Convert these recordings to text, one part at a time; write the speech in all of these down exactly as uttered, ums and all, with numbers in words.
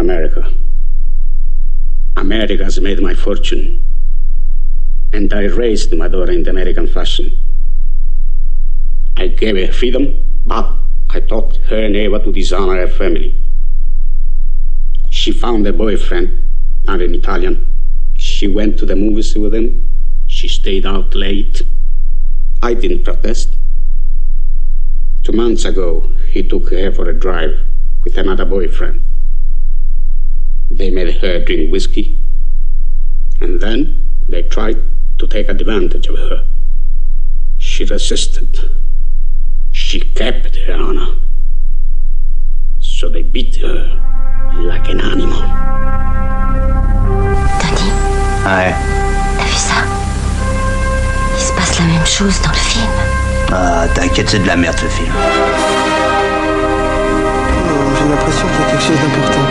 America. America has made my fortune. And I raised my daughter in the American fashion. I gave her freedom, but I taught her never to dishonor her family. She found a boyfriend, not an Italian. She went to the movies with him. She stayed out late. I didn't protest. Two months ago, he took her for a drive with another boyfriend. They made her drink whiskey, and then they tried to take advantage of her. She resisted. She kept her honor. So they beat her like an animal. Tony. Ouais. T'as vu ça? Il se passe la même chose dans le film. Ah, t'inquiète, c'est de la merde ce film. Oh, j'ai l'impression qu'il y a quelque chose d'important.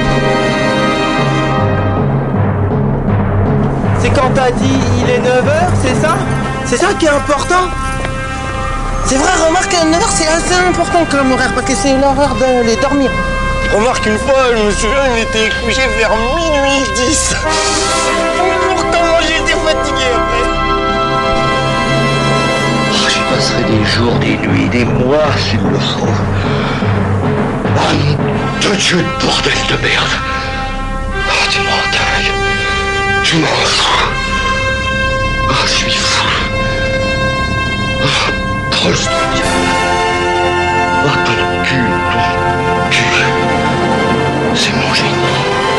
C'est quand t'as dit il est neuf heures, c'est ça? C'est ça qui est important? C'est vrai, remarque, neuf heures c'est assez important comme horaire, parce que c'est l'heure d'aller dormir. Remarque, une fois, je me souviens, il était couché vers minuit dix. Pourtant, moi, j'ai été fatigué après. Oh, je passerai des jours, des nuits, des mois s'il le faut. Oh, nom de Dieu, de bordel de merde. Oh, tu m'en dingue. Tu m'en fous. Oh, je suis fou. Oh, troll de diable. Oh, ton cul, ton cul. C'est mon génie.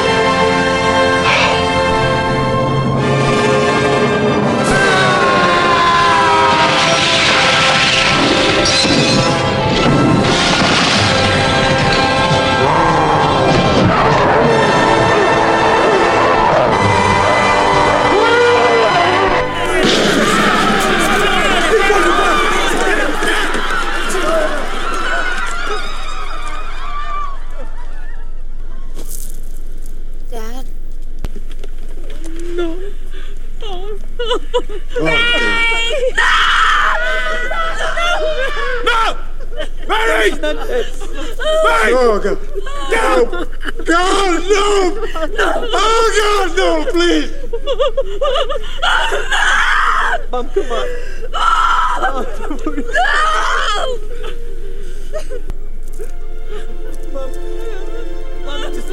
Oh, God. No! God, no! Oh, God, no, please! Mom, come on. Mom, Mom, Mom, just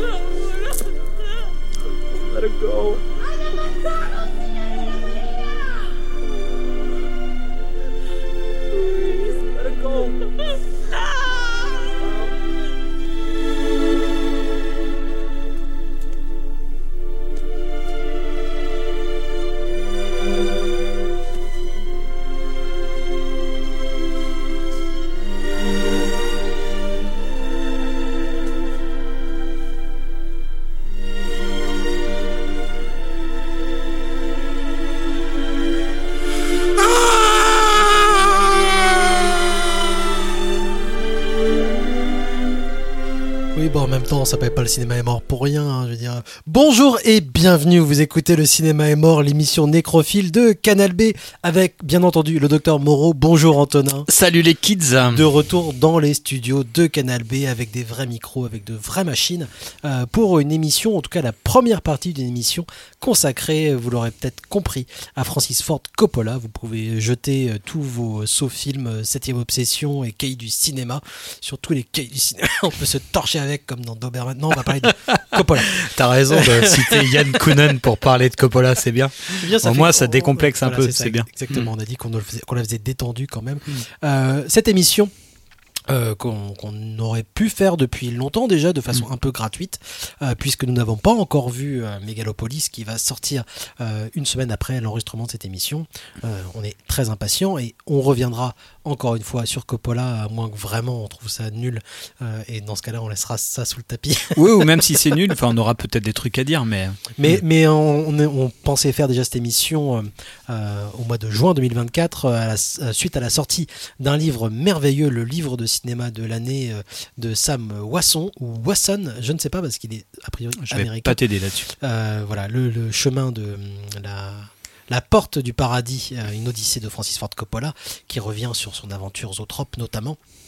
let her go. Please, let her go. Bon, en même temps, on s'appelle pas le cinéma est mort pour rien, hein, je veux dire. Bonjour et bienvenue, vous écoutez le cinéma est mort, l'émission nécrophile de Canal B, avec bien entendu le docteur Moreau. Bonjour Antonin. Salut les kids. De retour dans les studios de Canal B avec des vrais micros, avec de vraies machines, euh, pour une émission, en tout cas la première partie d'une émission consacrée, vous l'aurez peut-être compris, à Francis Ford Coppola. Vous pouvez jeter euh, tous vos sauts films, euh, Septième Obsession et Cahiers du cinéma, sur tous les cahiers du cinéma. On peut se torcher avec comme dans Doberman. Non, on va parler de Coppola. T'as raison de citer Yann Kounen pour parler de Coppola, c'est bien. bien ça Au moins, ça décomplexe un voilà, peu, c'est, c'est bien. Exactement, mmh. on a dit qu'on, le faisait, qu'on la faisait détendue quand même. Mmh. Euh, cette émission, Euh, qu'on, qu'on aurait pu faire depuis longtemps déjà de façon mmh. un peu gratuite, euh, puisque nous n'avons pas encore vu euh, Megalopolis qui va sortir euh, une semaine après l'enregistrement de cette émission. Euh, on est très impatients et on reviendra encore une fois sur Coppola, à moins que vraiment on trouve ça nul, euh, et dans ce cas-là on laissera ça sous le tapis. Oui, ou même si c'est nul, enfin on aura peut-être des trucs à dire, mais mais, mmh. mais on, on, on pensait faire déjà cette émission euh, euh, au mois de juin deux mille vingt-quatre, à la, euh, suite à la sortie d'un livre merveilleux, le livre de cinéma de l'année de Sam Wasson ou Wasson, je ne sais pas parce qu'il est a priori je américain. vais pas t'aider là-dessus. Euh, voilà, le, le chemin de la, la porte du paradis, une odyssée de Francis Ford Coppola qui revient sur son aventure Zoetrope notamment.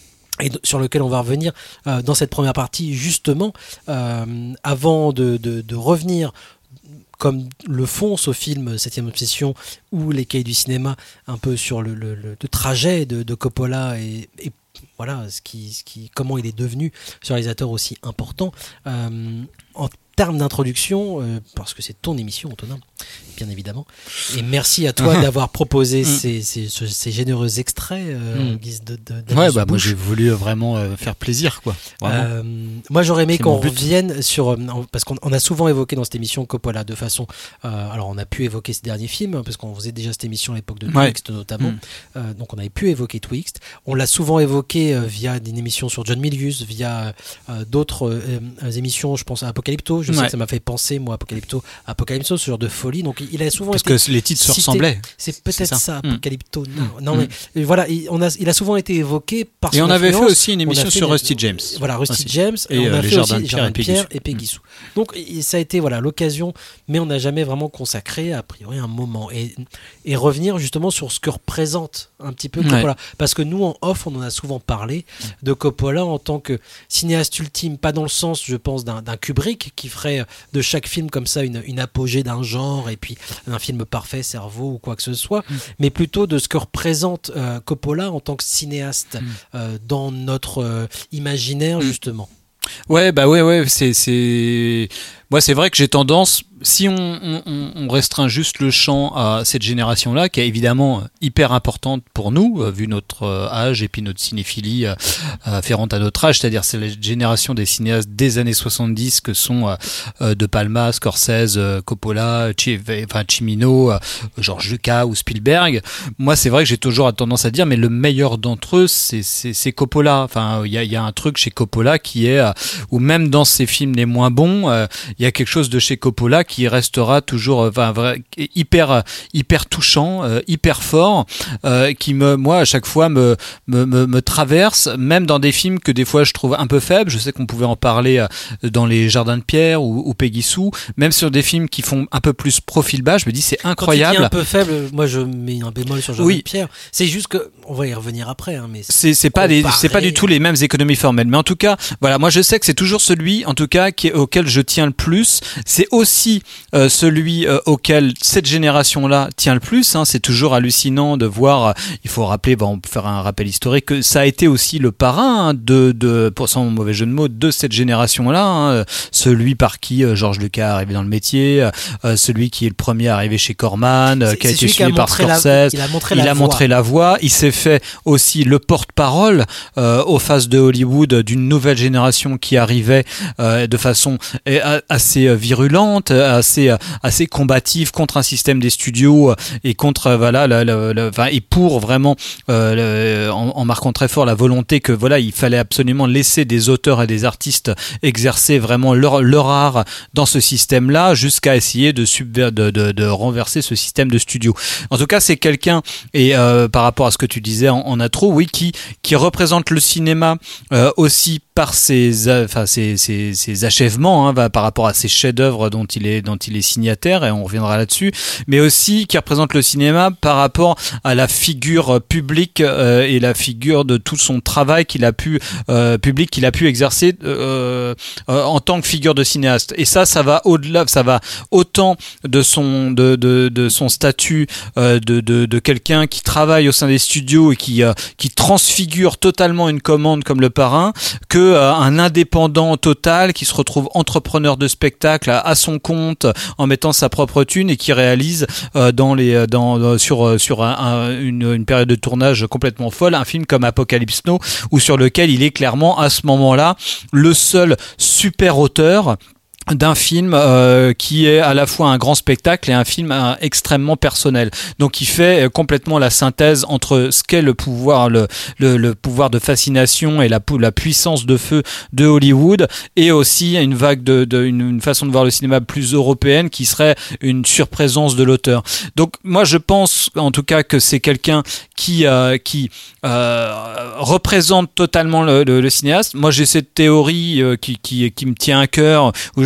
et sur lequel on va revenir euh, dans cette première partie, justement, euh, avant de, de, de revenir, comme le font ce film Septième Obsession ou Les Cahiers du cinéma, un peu sur le, le, le, le trajet de, de Coppola et, et voilà, ce qui, ce qui, comment il est devenu ce réalisateur aussi important. Euh, en termes d'introduction, euh, parce que c'est ton émission, Antonin, bien évidemment. Et merci à toi d'avoir proposé ces, ces, ces, ces généreux extraits euh, mm. en guise de, de, de ouais, bah moi j'ai voulu vraiment euh, faire plaisir, quoi. Euh, moi j'aurais aimé c'est qu'on revienne sur, euh, parce qu'on on a souvent évoqué dans cette émission Coppola de façon, euh, alors on a pu évoquer ses derniers films, hein, parce qu'on faisait déjà cette émission à l'époque de ouais. Twixt notamment, mm. euh, donc on avait pu évoquer Twixt. On l'a souvent évoqué euh, via une émission sur John Milius, via euh, d'autres euh, émissions, je pense à Apocalypto. Je ouais. sais que ça m'a fait penser, moi, Apocalypto, Apocalypto, ce genre de folie. Donc, il a souvent Parce été que les titres se ressemblaient. C'est peut-être c'est ça. ça, Apocalypto. Non, non mm. mais voilà, il, on a, il a souvent été évoqué par. Et on avait fait aussi une émission sur une, Rusty James. Voilà, Rusty aussi. James. Et, et on a euh, fait aussi Les Jardins de Pierre et Peggy Sue. Mm. Donc, ça a été voilà l'occasion, mais on n'a jamais vraiment consacré a priori un moment et et revenir justement sur ce que représente un petit peu Coppola, ouais. parce que nous en off, on en a souvent parlé de Coppola en tant que cinéaste ultime, pas dans le sens, je pense, d'un, d'un Kubrick qui ferait de chaque film comme ça une, une apogée d'un genre et puis un film parfait, Cerveau ou quoi que ce soit, mm. mais plutôt de ce que représente euh, Coppola en tant que cinéaste mm. euh, dans notre euh, imaginaire mm. justement. Ouais, bah ouais, ouais, c'est, c'est... Moi, c'est vrai que j'ai tendance, si on, on, on restreint juste le champ à cette génération-là, qui est évidemment hyper importante pour nous, vu notre âge et puis notre cinéphilie euh, afférente à notre âge, c'est-à-dire c'est la génération des cinéastes des années soixante-dix que sont euh, De Palma, Scorsese, Coppola, Ch- enfin Cimino, euh, George Lucas ou Spielberg. Moi, c'est vrai que j'ai toujours tendance à dire, mais le meilleur d'entre eux, c'est, c'est, c'est Coppola. Enfin, il y a, y a un truc chez Coppola qui est, euh, ou même dans ses films les moins bons, euh, il y a quelque chose de chez Coppola qui restera toujours enfin, vrai, hyper, hyper touchant, euh, hyper fort, euh, qui me, moi, à chaque fois, me, me, me, me traverse, même dans des films que des fois je trouve un peu faibles. Je sais qu'on pouvait en parler dans Les Jardins de Pierre ou, ou Peggy Sue, même sur des films qui font un peu plus profil bas. Je me dis, c'est incroyable. Quand tu dis un peu faible, moi je mets un bémol sur Jardin oui. de Pierre. C'est juste que, on va y revenir après, hein, mais c'est, c'est, pas des, c'est pas du tout les mêmes économies formelles. Mais en tout cas, voilà, moi je sais que c'est toujours celui, en tout cas, qui est, auquel je tiens le plus. C'est aussi euh, celui euh, auquel cette génération-là tient le plus. Hein. C'est toujours hallucinant de voir. Euh, il faut rappeler, bon, on peut faire un rappel historique, que ça a été aussi le parrain hein, de, de, pour sans mauvais jeu de mots, de cette génération-là. Hein. Celui par qui euh, George Lucas est arrivé dans le métier, euh, celui qui est le premier arrivé chez Corman, euh, qui a été suivi par Scorsese. La, il a montré, il la, a voix. montré la voix. Il s'est fait aussi le porte-parole euh, aux faces de Hollywood d'une nouvelle génération qui arrivait euh, de façon assez virulente, assez assez combative contre un système des studios et contre voilà la, la, la, enfin, et pour vraiment euh, le, en, en marquant très fort la volonté que voilà il fallait absolument laisser des auteurs et des artistes exercer vraiment leur leur art dans ce système-là jusqu'à essayer de subver, de, de de renverser ce système de studio. En tout cas, c'est quelqu'un et euh, par rapport à ce que tu disais en, en intro, oui, qui qui représente le cinéma euh, aussi par ses enfin ses ses, ses achèvements hein, par rapport à ses chefs-d'œuvre dont il est dont il est signataire et on reviendra là-dessus, mais aussi qui représente le cinéma par rapport à la figure publique euh, et la figure de tout son travail qu'il a pu euh, public qu'il a pu exercer euh, euh, en tant que figure de cinéaste. Et ça ça va au-delà, ça va autant de son de de de son statut euh, de de de quelqu'un qui travaille au sein des studios et qui euh, qui transfigure totalement une commande comme Le Parrain, que euh, un indépendant total qui se retrouve entrepreneur de spectacle à, à son compte en mettant sa propre thune et qui réalise euh, dans les dans, dans sur sur un, un, une, une période de tournage complètement folle un film comme Apocalypse Now, ou sur lequel il est clairement à ce moment-là le seul super auteur d'un film euh, qui est à la fois un grand spectacle et un film euh, extrêmement personnel. Donc il fait euh, complètement la synthèse entre ce qu'est le pouvoir le le, le pouvoir de fascination et la la puissance de feu de Hollywood, et aussi une vague de, de une, une façon de voir le cinéma plus européenne qui serait une surprésence de l'auteur. Donc moi je pense en tout cas que c'est quelqu'un qui euh, qui euh, représente totalement le, le, le cinéaste. Moi j'ai cette théorie euh, qui qui qui me tient à cœur où je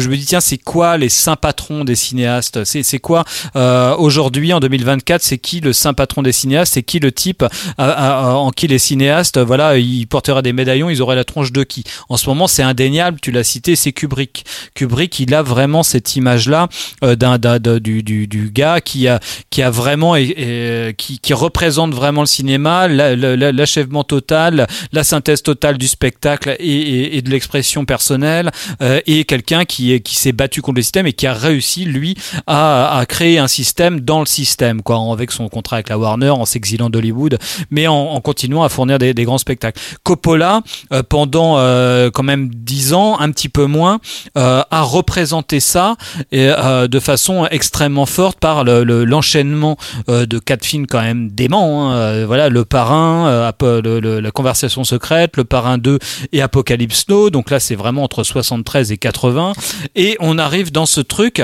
je me dis tiens, c'est quoi les saints patrons des cinéastes? C'est c'est quoi euh, aujourd'hui en deux mille vingt-quatre? C'est qui le saint patron des cinéastes? C'est qui le type à, à, à, en qui les cinéastes, voilà, ils porteraient des médaillons, ils auraient la tronche de qui? En ce moment, c'est indéniable. Tu l'as cité, c'est Kubrick. Kubrick, il a vraiment cette image-là euh, d'un, d'un, d'un du, du, du gars qui a qui a vraiment et, et, qui, qui représente vraiment le cinéma, la, la, l'achèvement total, la synthèse totale du spectacle et, et, et de l'expression personnelle, euh, et quelqu'un qui est qui s'est battu contre le système et qui a réussi lui à, à créer un système dans le système, quoi, avec son contrat avec la Warner, en s'exilant d'Hollywood, mais en, en continuant à fournir des, des grands spectacles. Coppola, euh, pendant euh, quand même dix ans, un petit peu moins, euh, a représenté ça et, euh, de façon extrêmement forte par le, le, l'enchaînement euh, de quatre films quand même déments, hein. Euh, voilà, Le Parrain, euh, le, le, La Conversation secrète, Le Parrain deux et Apocalypse Now. Donc là, c'est vraiment entre soixante-treize et quatre-vingts, et on arrive dans ce truc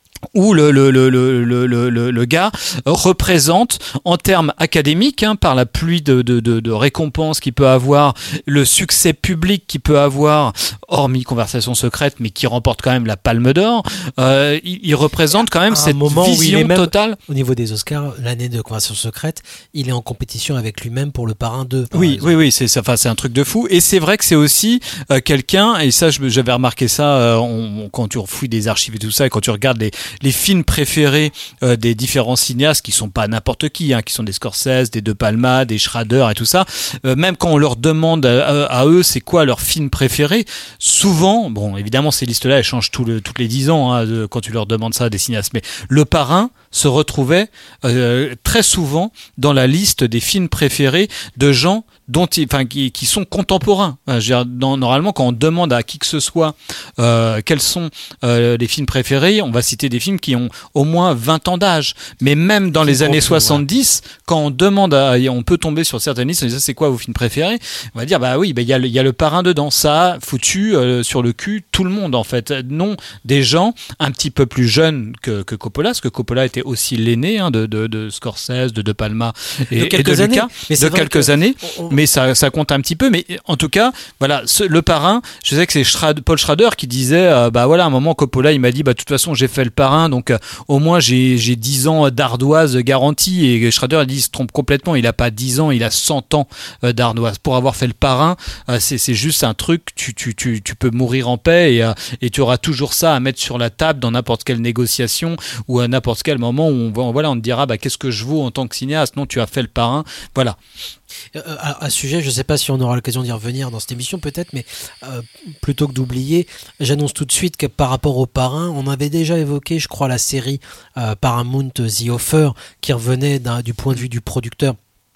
où le, le, le, le, le, le, le gars représente en termes académiques, hein, par la pluie de, de, de, de récompenses qu'il peut avoir, le succès public qu'il peut avoir, hormis Conversation secrète, mais qui remporte quand même la Palme d'Or, euh, il, il représente quand même cette moment vision où il est même, totale. Au niveau des Oscars, l'année de Conversation secrète, il est en compétition avec lui-même pour Le Parrain deux. Oui, oui, oui, c'est, enfin, c'est un truc de fou. Et c'est vrai que c'est aussi euh, quelqu'un, et ça, je, j'avais remarqué ça euh, on, quand tu refouilles des archives et tout ça, et quand tu regardes les les films préférés euh, des différents cinéastes qui sont pas n'importe qui, hein, qui sont des Scorsese, des De Palma, des Schrader et tout ça, euh, même quand on leur demande à, à eux c'est quoi leur film préféré, souvent, bon évidemment ces listes-là elles changent tout le, toutes les dix ans, hein, de, quand tu leur demandes ça à des cinéastes, mais Le Parrain se retrouvait euh, très souvent dans la liste des films préférés de gens dont ils, enfin, qui, qui sont contemporains. Euh, je veux dire, dans, normalement, quand on demande à qui que ce soit euh, quels sont euh, les films préférés, on va citer des films qui ont au moins vingt ans d'âge. Mais même dans les années soixante-dix, ouais. Quand on demande, à, on peut tomber sur certaines listes, on dit c'est quoi vos films préférés? On va dire bah oui, bah il y a le, il y a Le Parrain dedans. Ça a foutu euh, sur le cul tout le monde en fait. Non, des gens un petit peu plus jeunes que, que Coppola, parce que Coppola était aussi l'aîné, hein, de, de, de Scorsese, de De Palma et de, quelques et de années, Lucas, mais de quelques que, années. On, on... Mais ça, ça compte un petit peu. Mais en tout cas, voilà, ce, Le Parrain. Je sais que c'est Schrad, Paul Schrader qui disait, euh, bah voilà, à un moment Coppola, il m'a dit, bah de toute façon, j'ai fait Le Parrain, donc euh, au moins j'ai j'ai dix ans d'ardoise garantie. Et Schrader, il dit, il se trompe complètement. Il a pas dix ans, il a cent ans euh, d'ardoise. Pour avoir fait Le Parrain, euh, c'est c'est juste un truc. Tu tu tu tu peux mourir en paix et euh, et tu auras toujours ça à mettre sur la table dans n'importe quelle négociation ou à n'importe quel moment où on va, voilà, on te dira, bah qu'est-ce que je vaux en tant que cinéaste? Non, tu as fait Le Parrain, voilà. À, à ce sujet, je ne sais pas si on aura l'occasion d'y revenir dans cette émission, peut-être, mais euh, plutôt que d'oublier, j'annonce tout de suite que par rapport au Parrain, on avait déjà évoqué, je crois, la série euh, Paramount The Offer, qui revenait d'un, du point de vue du producteur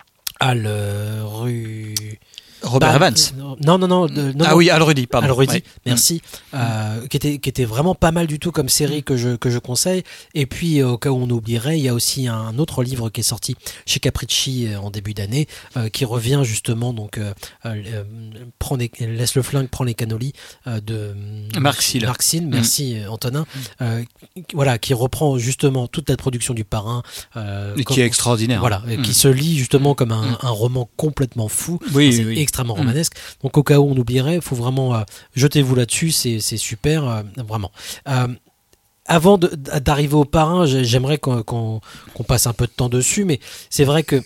Al euh, Ru... Robert bah, Evans. Non, non, non. De, non ah non. oui, Al Rudy, pardon. Al Rudy, ouais. merci. Mmh. Euh, qui, était, qui était vraiment pas mal du tout comme série que je, que je conseille. Et puis, au cas où on oublierait, il y a aussi un autre livre qui est sorti chez Capricci en début d'année, euh, qui revient justement, donc, euh, euh, prend les, laisse le flingue, prend les cannolis euh, de Marc Sylla. Marc Sylla, merci mmh. Antonin. Euh, voilà, qui reprend justement toute la production du Parrain. Euh, Et comme, qui est extraordinaire. Voilà, mmh. qui se lit justement comme un, mmh. un roman complètement fou. Oui, c'est oui. extrêmement romanesque. Donc au cas où on oublierait, il faut vraiment euh, jetez-vous là-dessus, c'est, c'est super, euh, vraiment. Euh, avant de, d'arriver au Parrain, j'aimerais qu'on, qu'on, qu'on passe un peu de temps dessus, mais c'est vrai que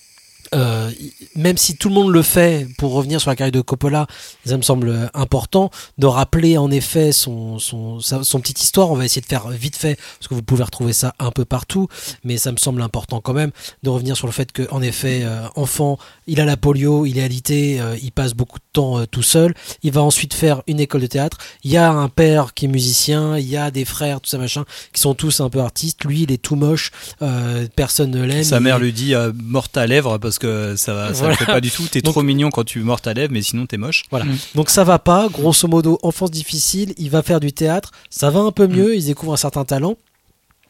Euh, même si tout le monde le fait, pour revenir sur la carrière de Coppola, ça me semble important de rappeler en effet son, son, sa, son petite histoire. On va essayer de faire vite fait parce que vous pouvez retrouver ça un peu partout, mais ça me semble important quand même de revenir sur le fait qu'en effet, euh, enfant, il a la polio, il est alité, euh, il passe beaucoup de temps euh, tout seul. Il va ensuite faire une école de théâtre. Il y a un père qui est musicien, il y a des frères, tout ça machin, qui sont tous un peu artistes. Lui, il est tout moche, euh, personne ne l'aime. Sa mère il... lui dit euh, morte à lèvres parce que ça va, ça voilà. ne fait pas du tout. T'es Donc, trop mignon quand tu mortes à lèvres, mais sinon t'es moche. Voilà. Mmh. Donc ça va pas. Grosso modo, enfance difficile. Il va faire du théâtre. Ça va un peu mieux. Mmh. Il découvre un certain talent.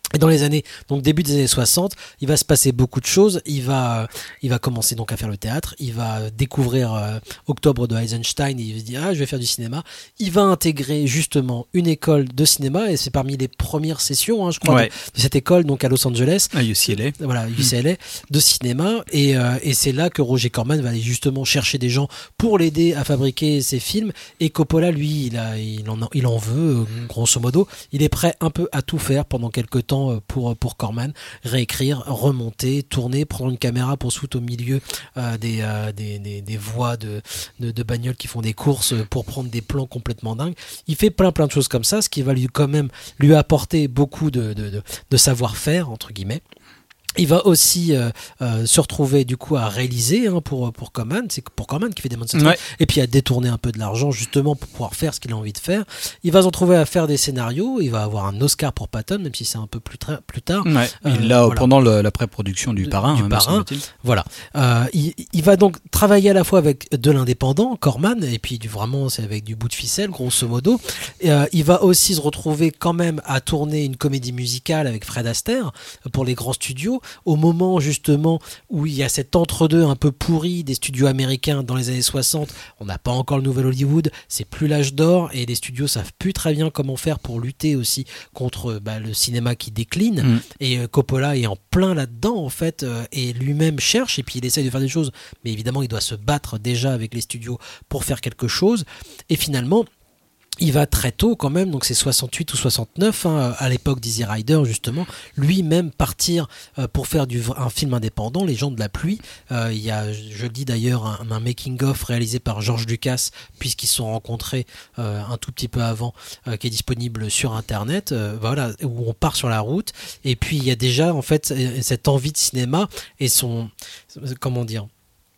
Et dans les années, donc début des années soixante, il va se passer beaucoup de choses. Il va, il va commencer donc à faire le théâtre. Il va découvrir euh, Octobre de Eisenstein. Et il se dit ah, je vais faire du cinéma. Il va intégrer justement une école de cinéma et c'est parmi les premières sessions, hein, je crois, Ouais. de, de cette école donc à Los Angeles. À U C L A. Voilà, U C L A de cinéma et, euh, et c'est là que Roger Corman va aller justement chercher des gens pour l'aider à fabriquer ses films et Coppola lui il, a, il, en, il en veut euh, grosso modo, il est prêt un peu à tout faire pendant quelques temps euh, pour, pour Corman, réécrire, remonter, tourner, prendre une caméra pour se foutre au milieu euh, des, euh, des, des, des voies de, de, de bagnoles qui font des courses euh, pour prendre des plans complètement dingues. Il fait plein plein de choses comme ça, ce qui va lui quand même lui apporter beaucoup de, de, de, de savoir-faire entre guillemets. Il va aussi euh, euh, se retrouver du coup à réaliser hein, pour pour Corman, c'est pour Corman qui fait des Monsters, Ouais. et puis à détourner un peu de l'argent justement pour pouvoir faire ce qu'il a envie de faire. Il va se retrouver à faire des scénarios, il va avoir un Oscar pour Patton, même si c'est un peu plus, tra- plus tard. Ouais. Euh, Il l'a voilà. pendant le- la pré-production du Du- Parrain. du hein, me Parrain. semble-t-il. Voilà. Euh, il, il va donc travailler à la fois avec de l'indépendant, Corman, et puis du, vraiment c'est avec du bout de ficelle, grosso modo. Et, euh, il va aussi se retrouver quand même à tourner une comédie musicale avec Fred Astaire pour les grands studios, au moment justement où il y a cet entre-deux un peu pourri des studios américains dans les années soixante. On n'a pas encore le nouvel Hollywood, c'est plus l'âge d'or, et les studios savent plus très bien comment faire pour lutter aussi contre bah, le cinéma qui décline. Mm. Et euh, Coppola est en plein là-dedans en fait, euh, et lui-même cherche et puis il essaye de faire des choses, mais évidemment il doit se battre déjà avec les studios pour faire quelque chose. Et finalement il va très tôt quand même, donc c'est soixante-huit ou soixante-neuf, hein, à l'époque d'Easy Rider justement, lui-même partir euh, pour faire du, un film indépendant, Les Gens de la Pluie. Euh, il y a, je le dis d'ailleurs, un, un making-of réalisé par George Lucas, puisqu'ils se sont rencontrés euh, un tout petit peu avant, euh, qui est disponible sur Internet, euh, voilà, où on part sur la route. Et puis il y a déjà en fait cette envie de cinéma et son, comment dire,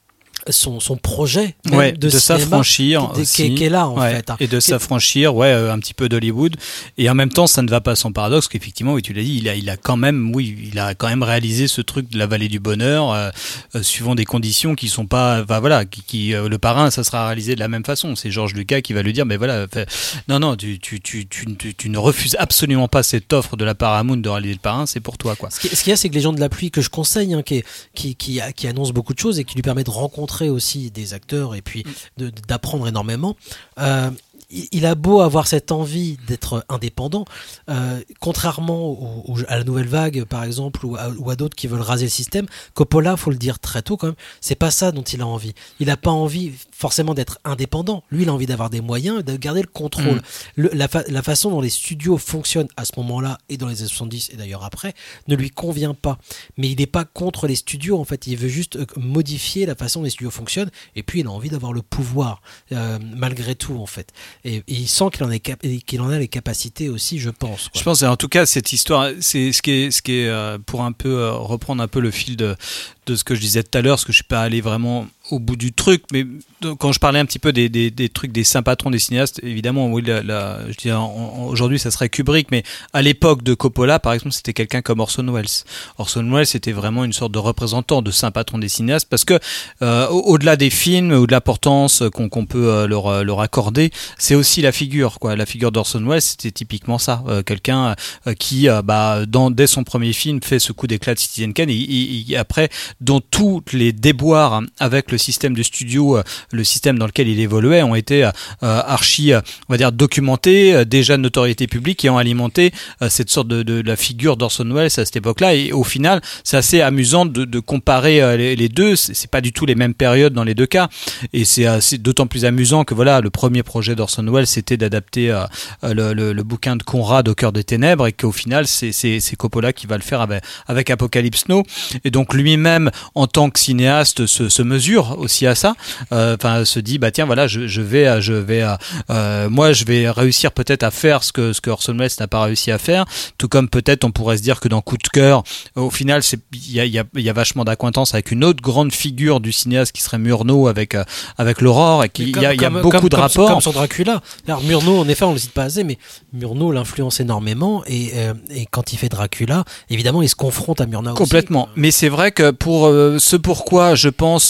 son, son projet même Ouais, de, de cinéma s'affranchir qui, aussi. qui, qui est là en Ouais, fait. hein. et de Qui- s'affranchir ouais euh, un petit peu d'Hollywood, et en même temps ça ne va pas sans paradoxe qu'effectivement oui tu l'as dit, il a il a quand même oui il a quand même réalisé ce truc de la vallée du bonheur euh, euh, suivant des conditions qui sont pas bah, voilà qui, qui euh, le Parrain ça sera réalisé de la même façon, c'est George Lucas qui va lui dire mais voilà fait, non non tu tu, tu tu tu tu ne refuses absolument pas cette offre de la Paramount de réaliser le Parrain, c'est pour toi quoi. Ce qui- ce qu'il y a, c'est que Les Gens de la Pluie, que je conseille, hein, qui, est- qui, qui, qui annonce beaucoup de choses et qui lui permet de rencontrer aussi des acteurs et puis de- d'apprendre énormément. Euh, il il a beau avoir cette envie d'être indépendant, euh, contrairement au- au- à la Nouvelle Vague, par exemple, ou à, ou à d'autres qui veulent raser le système, Coppola, faut le dire très tôt quand même, c'est pas ça dont il a envie. Il n'a pas envie forcément d'être indépendant. Lui, il a envie d'avoir des moyens, de garder le contrôle. Mm. Le- la, fa- la façon dont les studios fonctionnent à ce moment-là et dans les années soixante-dix et d'ailleurs après ne lui convient pas. Mais il n'est pas contre les studios en fait. Il veut juste euh, modifier la façon dont les studios fonctionnent et puis il a envie d'avoir le pouvoir euh, malgré tout en fait. Et, et il sent qu'il en, est cap- qu'il en a les capacités aussi, je pense. quoi. Je pense, en tout cas, cette histoire, c'est ce qui est, ce qui est euh, pour un peu euh, reprendre un peu le fil de, de ce que je disais tout à l'heure, parce que je suis pas allé vraiment au bout du truc, mais donc, quand je parlais un petit peu des, des, des trucs des saints patrons des cinéastes, évidemment, oui, la, la, je dis, en- en- aujourd'hui, ça serait Kubrick, mais à l'époque de Coppola, par exemple, c'était quelqu'un comme Orson Welles. Orson Welles était vraiment une sorte de représentant de saint patron des cinéastes, parce que euh, au- au-delà des films ou de l'importance qu'on, qu'on peut euh, leur, euh, leur accorder, c'est aussi la figure, quoi. La figure d'Orson Welles, c'était typiquement ça, euh, quelqu'un euh, qui, euh, bah, dans, dès son premier film, fait ce coup d'éclat de Citizen Kane, et, et- et après, dont tous les déboires avec le système de studio, euh, le système dans lequel il évoluait, ont été euh, archi, euh, on va dire, documentés, euh, déjà de notoriété publique, et ont alimenté euh, cette sorte de, de, de la figure d'Orson Welles à cette époque-là. Et au final, c'est assez amusant de, de comparer euh, les, les deux. C'est, c'est pas du tout les mêmes périodes dans les deux cas, et c'est, euh, c'est d'autant plus amusant que voilà, le premier projet d'Orson Welles, c'était d'adapter euh, le, le, le bouquin de Conrad, Au cœur des ténèbres, et qu'au final, c'est, c'est, c'est Coppola qui va le faire avec, avec Apocalypse Now. Et donc lui-même, en tant que cinéaste, se, se mesure aussi à ça. Enfin, euh, se dit bah tiens voilà, je, je vais, je vais, euh, moi je vais réussir peut-être à faire ce que ce que Orson Welles n'a pas réussi à faire. Tout comme peut-être on pourrait se dire que dans Coup de cœur, au final, c'est il y a, il y a, il y a vachement d'acquaintance avec une autre grande figure du cinéaste qui serait Murnau avec euh, avec l'Aurore, et qui il y a, il y a beaucoup comme, de comme, rapports. Comme sur Dracula. Alors Murnau, en effet, on le cite pas assez, mais Murnau l'influence énormément, et, euh, et quand il fait Dracula, évidemment, il se confronte à Murnau Complètement. aussi. Mais c'est vrai que pour euh, ce pourquoi je pense, moi j'ai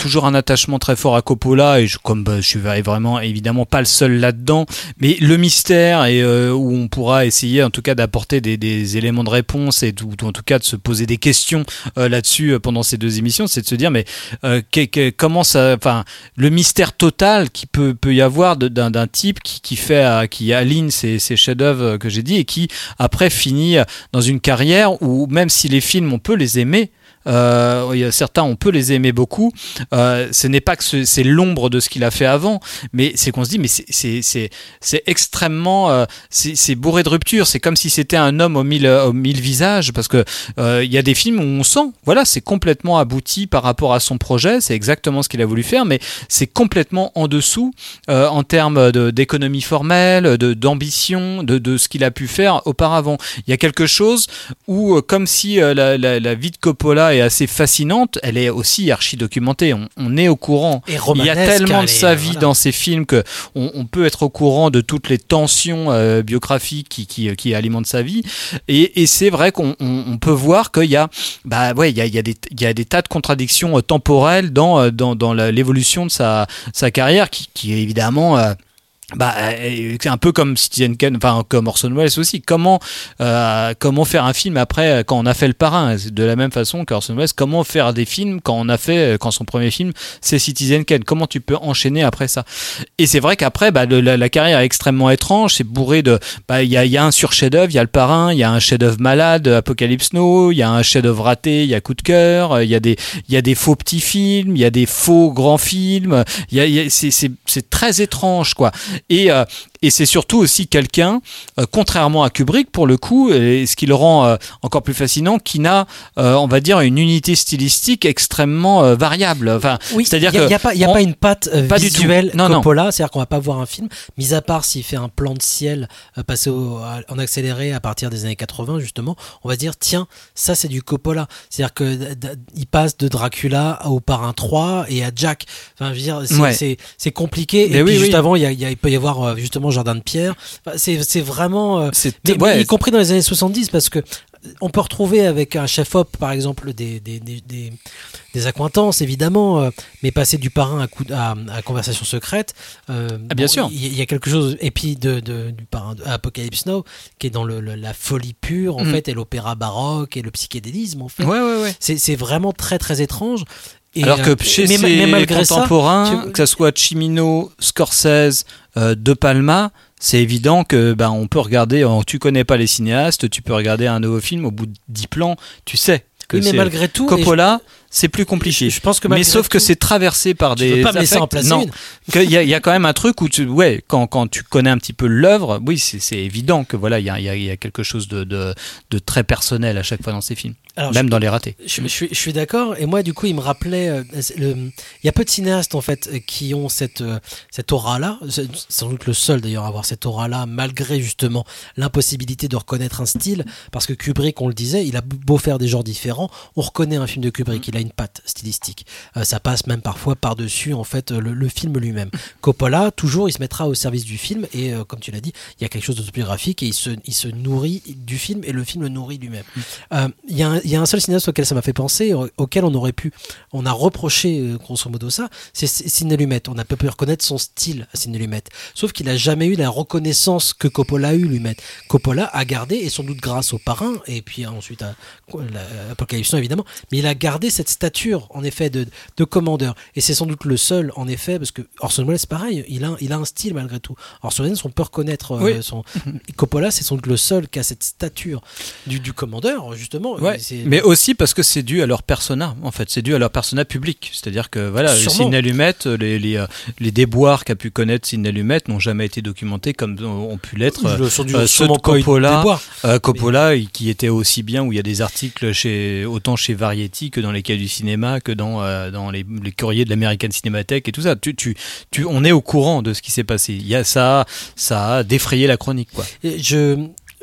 toujours un attachement très fort à Coppola, et je, comme bah, je suis vraiment évidemment pas le seul là-dedans, mais le mystère et euh, où on pourra essayer en tout cas d'apporter des, des éléments de réponse et tout, en tout cas de se poser des questions euh, là-dessus euh, pendant ces deux émissions, c'est de se dire mais euh, que, que, comment ça, enfin le mystère total qui peut peut y avoir de, d'un, d'un type qui, qui fait euh, qui aligne ces, ces chefs-d'œuvre que j'ai dit et qui après finit dans une carrière où même si les films on peut les aimer, Euh, il y a certains on peut les aimer beaucoup, euh, ce n'est pas que ce, c'est l'ombre de ce qu'il a fait avant, mais c'est qu'on se dit mais c'est, c'est, c'est, c'est extrêmement euh, c'est, c'est bourré de rupture, c'est comme si c'était un homme aux mille, aux mille visages, parce que euh, il y a des films où on sent voilà c'est complètement abouti par rapport à son projet, c'est exactement ce qu'il a voulu faire, mais c'est complètement en dessous euh, en termes de, d'économie formelle, de, d'ambition, de, de ce qu'il a pu faire auparavant. Il y a quelque chose où comme si euh, la, la, la vie de Coppola est assez fascinante, elle est aussi archi documentée, on, on est au courant, il y a tellement de sa vie voilà. dans ces films que on, on peut être au courant de toutes les tensions euh, biographiques qui, qui, qui alimentent sa vie, et, et c'est vrai qu'on on, on peut voir qu'il y a bah ouais il y a, il y a des il y a des tas de contradictions euh, temporelles dans, dans, dans la, l'évolution de sa, sa carrière qui, qui est évidemment euh, bah c'est un peu comme Citizen Kane, enfin comme Orson Welles aussi. Comment euh, comment faire un film après quand on a fait Le Parrain, de la même façon qu'Orson Welles. Comment faire des films quand on a fait quand son premier film c'est Citizen Kane. Comment tu peux enchaîner après ça? Et c'est vrai qu'après bah le, la, la carrière est extrêmement étrange. C'est bourré de bah il y a il y a un sur chef-d'œuvre, il y a Le Parrain, il y a un chef-d'œuvre malade, Apocalypse Now, il y a un chef-d'œuvre raté, il y a Coup de cœur, il y a des il y a des faux petits films, il y a des faux grands films. Il y a, il y a c'est c'est c'est très étrange quoi. Et, euh, et c'est surtout aussi quelqu'un, euh, contrairement à Kubrick pour le coup, et ce qui le rend euh, encore plus fascinant, qui n'a, euh, on va dire, une unité stylistique extrêmement euh, variable. Enfin, oui, c'est-à-dire il n'y a, a, pas, y a on, pas une patte euh, pas visuelle non, Coppola, non. c'est-à-dire qu'on va pas voir un film, mis à part s'il fait un plan de ciel euh, passé au, à, en accéléré à partir des années quatre-vingts justement, on va dire tiens, ça c'est du Coppola. C'est-à-dire que d- d- il passe de Dracula au Parrain trois et à Jack. Enfin, je veux dire, c'est, ouais. c'est, c'est compliqué. Mais et oui, puis juste oui. avant, il y a, y a, il peut y avoir euh, justement Jardin de Pierre. Enfin, c'est, c'est vraiment, euh, c'est, mais, ouais. mais y compris dans les années soixante-dix, parce que on peut retrouver avec un chef-op, par exemple, des, des, des, des, des accointances, évidemment, euh, mais passer du Parrain à, coup, à, à Conversation secrète. Euh, ah, bien bon, sûr. Il y, y a quelque chose, et puis de, de, du Parrain à Apocalypse Now, qui est dans le, le, la folie pure, en mmh. fait, et l'opéra baroque, et le psychédélisme, en fait. Ouais, ouais, ouais. C'est, c'est vraiment très, très étrange. Et alors que chez mais, ses mais contemporains, ça, tu... que ce soit Cimino, Scorsese, euh, De Palma, c'est évident que ben on peut regarder. Oh, tu connais pas les cinéastes, tu peux regarder un nouveau film au bout de dix plans, tu sais que oui, mais c'est malgré tout, Coppola. Je... C'est plus compliqué. Je pense que mais sauf tout, que c'est traversé par tu des. Tu peux pas me affects. laisser en placer non. une. Il y, y a quand même un truc où tu, ouais, quand quand tu connais un petit peu l'œuvre, oui, c'est, c'est évident que voilà, il y a, y, a, y a quelque chose de, de de très personnel à chaque fois dans ces films. Alors, même je, dans les ratés. Je, je, suis, je suis d'accord. Et moi, du coup, il me rappelait. Euh, le, il y a peu de cinéastes en fait qui ont cette euh, cette aura-là. C'est sans doute le seul d'ailleurs à avoir cette aura-là, malgré justement l'impossibilité de reconnaître un style. Parce que Kubrick, on le disait, il a beau faire des genres différents, on reconnaît un film de Kubrick. Il a une patte stylistique. Euh, ça passe même parfois par-dessus en fait le, le film lui-même. Coppola, toujours, il se mettra au service du film. Et euh, comme tu l'as dit, il y a quelque chose d'autobiographique et il se il se nourrit du film et le film le nourrit lui-même. Euh, il y a un Il y a un seul cinéaste auquel ça m'a fait penser, auquel on aurait pu, on a reproché grosso modo ça, c'est Sidney Lumet. On a peu pu reconnaître son style à Sidney Lumet. Sauf qu'il a jamais eu la reconnaissance que Coppola a eu, Lumet. Coppola a gardé, et sans doute grâce au Parrain, et puis ensuite à Apocalypse Now évidemment, mais il a gardé cette stature, en effet, de, de commandeur. Et c'est sans doute le seul, en effet, parce que Orson Welles, c'est pareil, il a, il a un style malgré tout. Orson Welles, on peut reconnaître oui. euh, son. Coppola, c'est sans doute le seul qui a cette stature du, du commandeur, justement. Ouais. C'est... Mais aussi parce que c'est dû à leur persona, en fait, c'est dû à leur persona public. C'est-à-dire que voilà, Sidney Lumet, les, les, les déboires qu'a pu connaître Sidney Lumet n'ont jamais été documentés comme ont pu l'être euh, euh, ceux de Coppola, euh, Coppola mais... qui était aussi bien, où il y a des articles chez, autant chez Variety que dans les cahiers du cinéma, que dans, euh, dans les, les courriers de l'American Cinémathèque et tout ça. Tu, tu, tu, on est au courant de ce qui s'est passé. Il y a ça, ça a défrayé la chronique, quoi. Et je...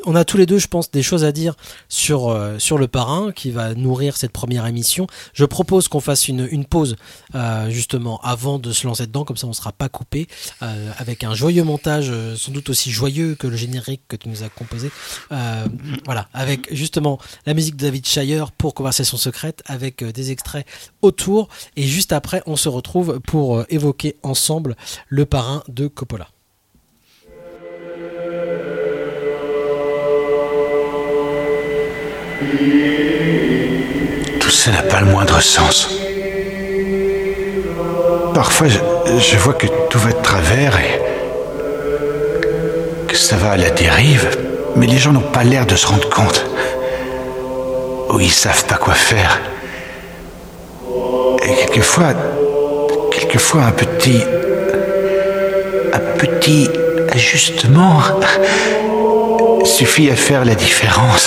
on a tous les deux, je pense, des choses à dire sur, euh, sur le parrain qui va nourrir cette première émission. Je propose qu'on fasse une, une pause euh, justement avant de se lancer dedans, comme ça on ne sera pas coupé, euh, avec un joyeux montage, euh, sans doute aussi joyeux que le générique que tu nous as composé. Euh, voilà, avec justement la musique de David Shire pour Conversation secrète, avec euh, des extraits autour. Et juste après, on se retrouve pour euh, évoquer ensemble le parrain de Coppola. Tout ça n'a pas le moindre sens. Parfois, je, je vois que tout va de travers et que ça va à la dérive, mais les gens n'ont pas l'air de se rendre compte. Ou ils savent pas quoi faire. Et quelquefois, quelquefois un petit, un petit ajustement suffit à faire la différence.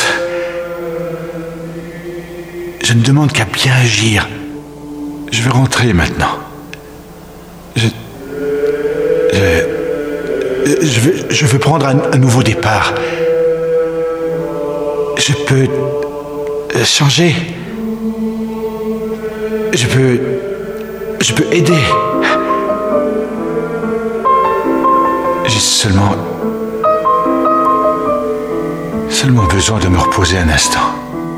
Je ne demande qu'à bien agir. Je vais rentrer maintenant. Je... Je... Je veux, je veux prendre un, un nouveau départ. Je peux changer. Je peux... Je peux aider. J'ai seulement... Seulement besoin de me reposer un instant.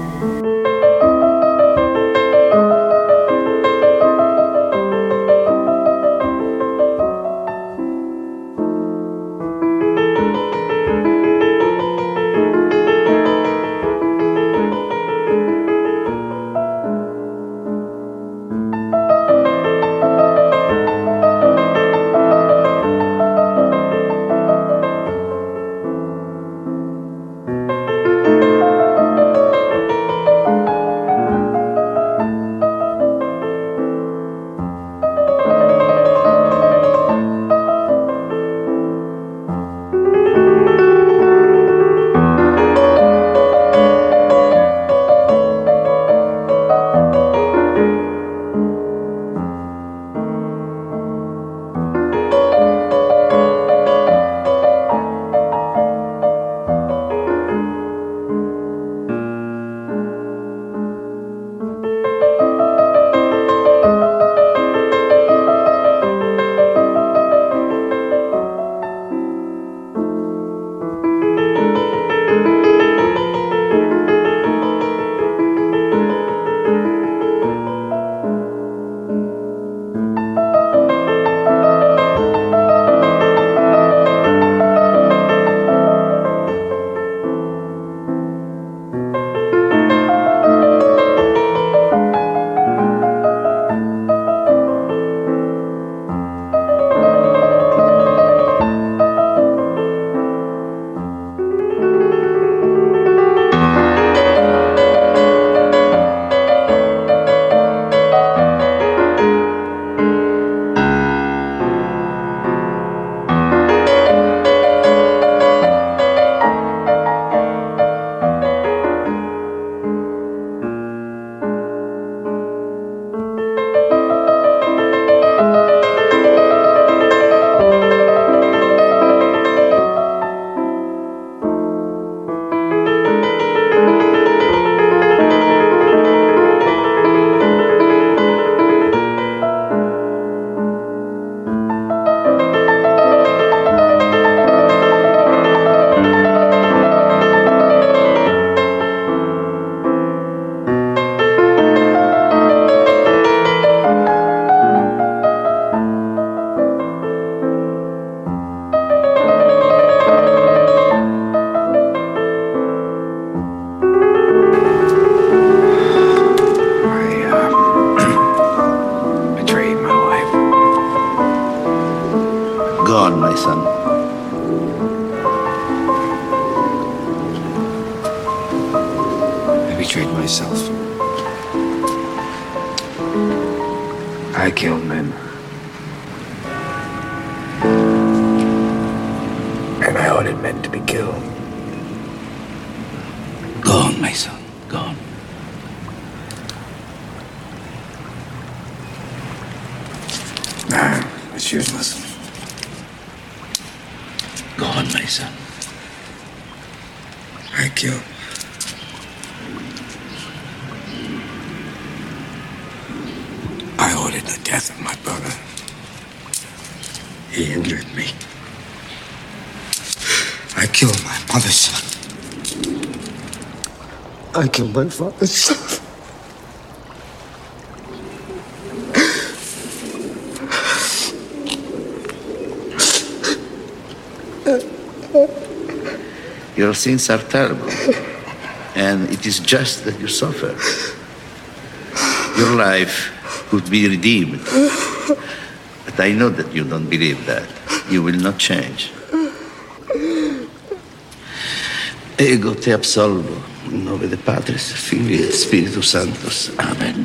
I killed men. And I ordered men to be killed. Gone, my son, gone. Nah, it's useless. Gone, my son. kill. I ordered the death of my brother. He injured me. I killed my mother's son. I killed my father's son. Your sins are terrible, and it is just that you suffer. Your life could be redeemed, but I know that you don't believe that. You will not change. Ego te absolvo, in nome de Patris, Filii et Spiritus Sanctus. Amen.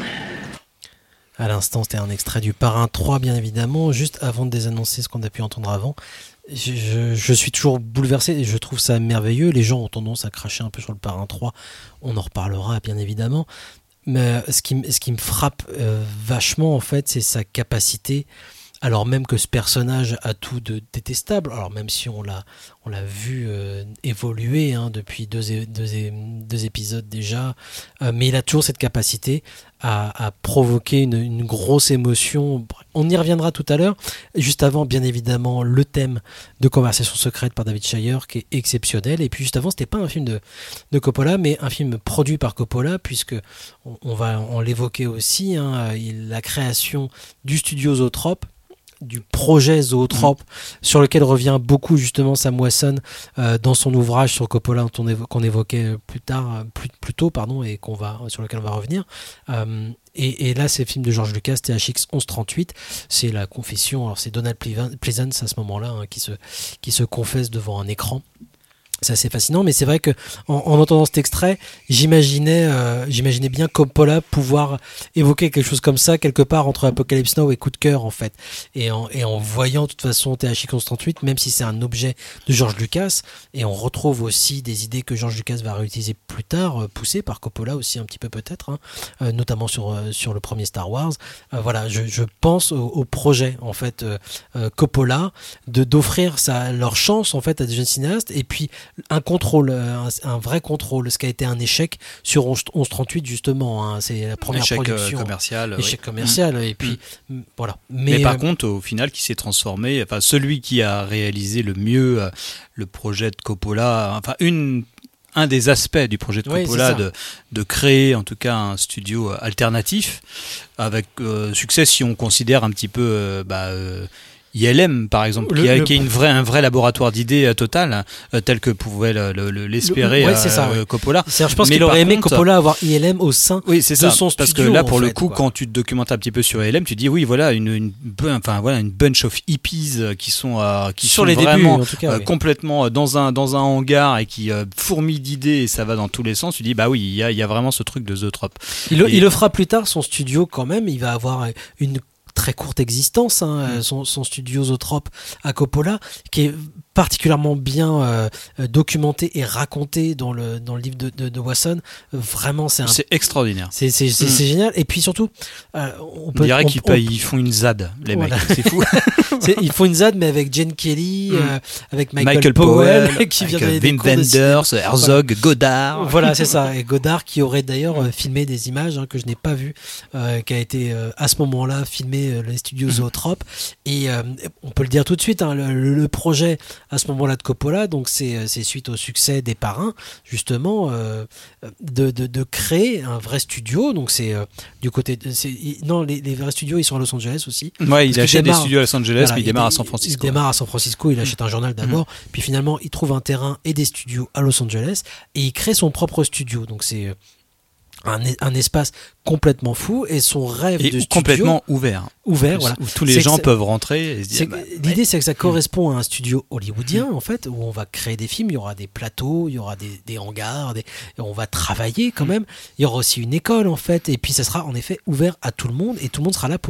À l'instant, c'était un extrait du Parrain trois, bien évidemment. Juste avant de désannoncer ce qu'on a pu entendre avant, je, je, je suis toujours bouleversé et je trouve ça merveilleux. Les gens ont tendance à cracher un peu sur le Parrain trois. On en reparlera, bien évidemment. Mais ce qui, ce qui me frappe euh, vachement, en fait, c'est sa capacité, alors même que ce personnage a tout de détestable, alors même si on l'a, on l'a vu euh, évoluer hein, depuis deux, deux, deux épisodes déjà, euh, mais il a toujours cette capacité à, à provoquer une, une grosse émotion. On y reviendra tout à l'heure. Juste avant, bien évidemment, le thème de Conversation secrète par David Shire, qui est exceptionnel. Et puis juste avant, c'était pas un film de, de Coppola, mais un film produit par Coppola, puisque on, on va en l'évoquer aussi, hein, la création du studio Zoetrope, du projet Zoetrope, mmh. sur lequel revient beaucoup justement Sam Wasson euh, dans son ouvrage sur Coppola dont on évo- qu'on évoquait plus tard, plus, plus tôt, pardon, et qu'on va, sur lequel on va revenir. Euh, et, et là, c'est le film de George Lucas, T H X onze trente-huit. C'est la confession, alors c'est Donald Pleasance à ce moment-là hein, qui, se, qui se confesse devant un écran. C'est assez fascinant, mais c'est vrai que en, en entendant cet extrait, j'imaginais, euh, j'imaginais bien Coppola pouvoir évoquer quelque chose comme ça quelque part entre Apocalypse Now et Coup de cœur en fait. Et en, et en voyant de toute façon T H X onze trente-huit, même si c'est un objet de George Lucas, et on retrouve aussi des idées que George Lucas va réutiliser plus tard, euh, poussées par Coppola aussi un petit peu peut-être, hein, euh, notamment sur euh, sur le premier Star Wars. Euh, voilà, je, je pense au, au projet en fait euh, euh, Coppola de d'offrir sa leur chance en fait à des jeunes cinéastes et puis un contrôle, un, un vrai contrôle, ce qui a été un échec sur onze trente-huit justement, hein, c'est la première échec production. Euh, commercial. Échec oui. commercial, mmh. et puis mmh. voilà. Mais, Mais, par euh, contre, au final, qui s'est transformé, enfin celui qui a réalisé le mieux euh, le projet de Coppola, enfin une un des aspects du projet de Coppola, oui, de, de créer en tout cas un studio alternatif, avec euh, succès si on considère un petit peu euh, bah, euh, I L M par exemple, le, qui, a, le... qui est une vraie, un vrai laboratoire d'idées euh, total, euh, tel que pouvait le, le, le, l'espérer le, ouais, c'est ça, euh, oui. Coppola. C'est, je pense mais qu'il aurait aimé contre, Coppola avoir I L M au sein oui, c'est de ça, son studio. Parce que là, pour le fait, coup, quoi. Quand tu te documentes un petit peu sur I L M, tu dis oui, voilà, une, une, enfin, voilà, une bunch of hippies qui sont, euh, qui sur sont les vraiment débuts, en tout cas, euh, oui. complètement dans un, dans un hangar et qui euh, fourmillent d'idées et ça va dans tous les sens. Tu dis bah oui, il y a, il y a vraiment ce truc de Zoetrope. Il, et... il le fera plus tard, son studio quand même, il va avoir une très courte existence, hein, mmh. son, son studio Zoetrope à Coppola, qui est particulièrement bien euh, documenté et raconté dans le dans le livre de, de, de Wasson. Vraiment, c'est un... c'est extraordinaire. C'est c'est, c'est, mmh. c'est génial. Et puis surtout, euh, on peut. On dirait on, qu'ils on, ils font une Z A D, les voilà. mecs. C'est fou. c'est, ils font une Z A D, mais avec Jane Kelly, mmh. euh, avec Michael, Michael Powell, Powell, qui vient avec Wim Wenders, Herzog, voilà. Godard. Voilà, c'est ça. Et Godard qui aurait d'ailleurs euh, filmé des images hein, que je n'ai pas vues, euh, qui a été euh, à ce moment-là filmé euh, les studios mmh. Zoetrope. Et euh, on peut le dire tout de suite, hein, le, le projet à ce moment-là de Coppola, donc c'est, c'est suite au succès des Parrains, justement, euh, de, de, de créer un vrai studio. Donc c'est euh, du côté. De, c'est, non, les, les vrais studios, ils sont à Los Angeles aussi. Ouais, il achète démarre, des studios à Los Angeles, voilà, puis il démarre il, à San Francisco. Il démarre à San Francisco, il achète un journal d'abord, mmh. puis finalement, il trouve un terrain et des studios à Los Angeles, et il crée son propre studio. Donc c'est un, un espace complètement fou, et son rêve et de studio complètement ouvert ouvert voilà où tous les c'est gens ça, peuvent rentrer et se dire, c'est, bah, l'idée ouais. c'est que ça correspond à un studio hollywoodien en fait, où on va créer des films, il y aura des plateaux, il y aura des, des hangars, des, et on va travailler quand même, il y aura aussi une école en fait, et puis ça sera en effet ouvert à tout le monde, et tout le monde sera là pour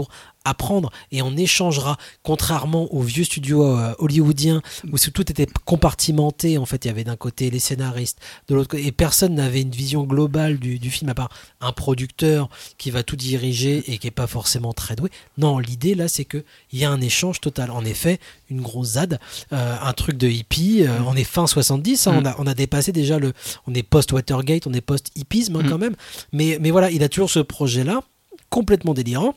apprendre et on échangera, contrairement aux vieux studios euh, hollywoodiens où tout était compartimenté. En fait, il y avait d'un côté les scénaristes, de l'autre côté, et personne n'avait une vision globale du, du film à part un producteur qui va tout diriger et qui est pas forcément très doué. Non, l'idée là, c'est que il y a un échange total. En effet, une grosse zad, euh, un truc de hippie. Euh, on est fin soixante-dix, hein, mm. on a on a dépassé déjà le, on est post Watergate, on est post hippisme hein, mm. quand même. Mais mais voilà, il a toujours ce projet là complètement délirant.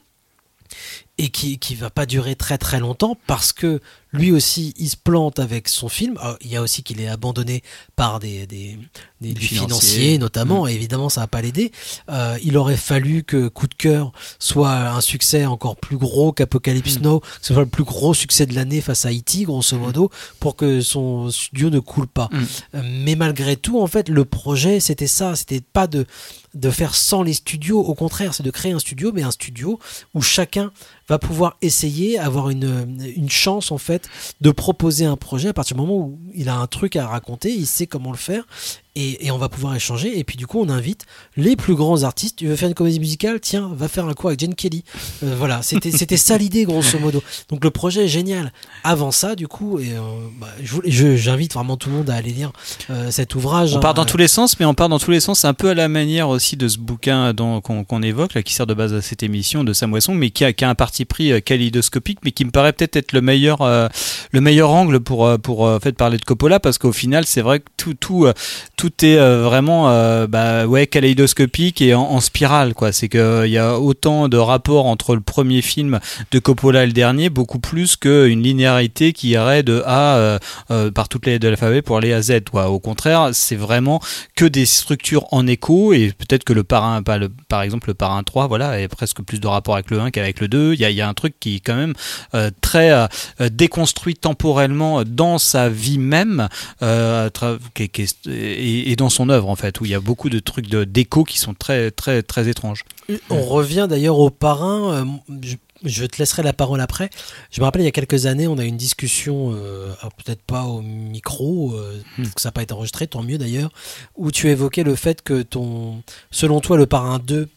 Et qui qui va pas durer très très longtemps parce que lui aussi il se plante avec son film. Alors, il y a aussi qu'il est abandonné par des des, des, des financiers, financiers notamment mmh. et évidemment ça va pas l'aider. Euh, il aurait fallu que Coup de cœur soit un succès encore plus gros qu'Apocalypse mmh. Now, que ce soit le plus gros succès de l'année face à E T grosso modo, pour que son studio ne coule pas. Mmh. Euh, mais malgré tout en fait le projet c'était ça, c'était pas de de faire sans les studios, au contraire c'est de créer un studio, mais un studio où chacun va pouvoir essayer, avoir une, une chance en fait de proposer un projet à partir du moment où il a un truc à raconter, il sait comment le faire et, et on va pouvoir échanger et puis du coup on invite les plus grands artistes. Tu veux faire une comédie musicale, tiens va faire un cours avec Gene Kelly, euh, voilà c'était, c'était ça l'idée grosso modo. Donc le projet est génial. Avant ça du coup et, euh, bah, je, je, j'invite vraiment tout le monde à aller lire euh, cet ouvrage. On hein, part dans euh, tous les sens, mais on part dans tous les sens, c'est un peu à la manière aussi de ce bouquin dont, qu'on, qu'on évoque là, qui sert de base à cette émission de Sam Wesson, mais qui a, qui a un parti pris euh, kaléidoscopique, mais qui me paraît peut-être être le meilleur euh, le meilleur angle pour euh, pour euh, en fait parler de Coppola, parce qu'au final c'est vrai que tout tout euh, tout est euh, vraiment euh, bah ouais kaléidoscopique et en, en spirale quoi. C'est que il y a autant de rapports entre le premier film de Coppola et le dernier, beaucoup plus qu'une linéarité qui irait de A euh, euh, par toutes les lettres de l'alphabet pour aller à Z quoi. Au contraire, c'est vraiment que des structures en écho, et peut-être que le parrain pas le par exemple le parrain trois voilà est presque plus de rapport avec le un qu'avec le deux. Il y a il y a un truc qui est quand même euh, très euh, déconstruit temporellement dans sa vie même euh, tra- qui, qui est, et, et dans son œuvre en fait, où il y a beaucoup de trucs de, d'écho qui sont très très très étranges. On revient d'ailleurs au parrain. Euh, je... Je te laisserai la parole après. Je me rappelle il y a quelques années, on a eu une discussion, euh, peut-être pas au micro, euh, hmm. que ça n'a pas été enregistré, tant mieux d'ailleurs, où tu évoquais le fait que ton, selon toi, le Parrain deux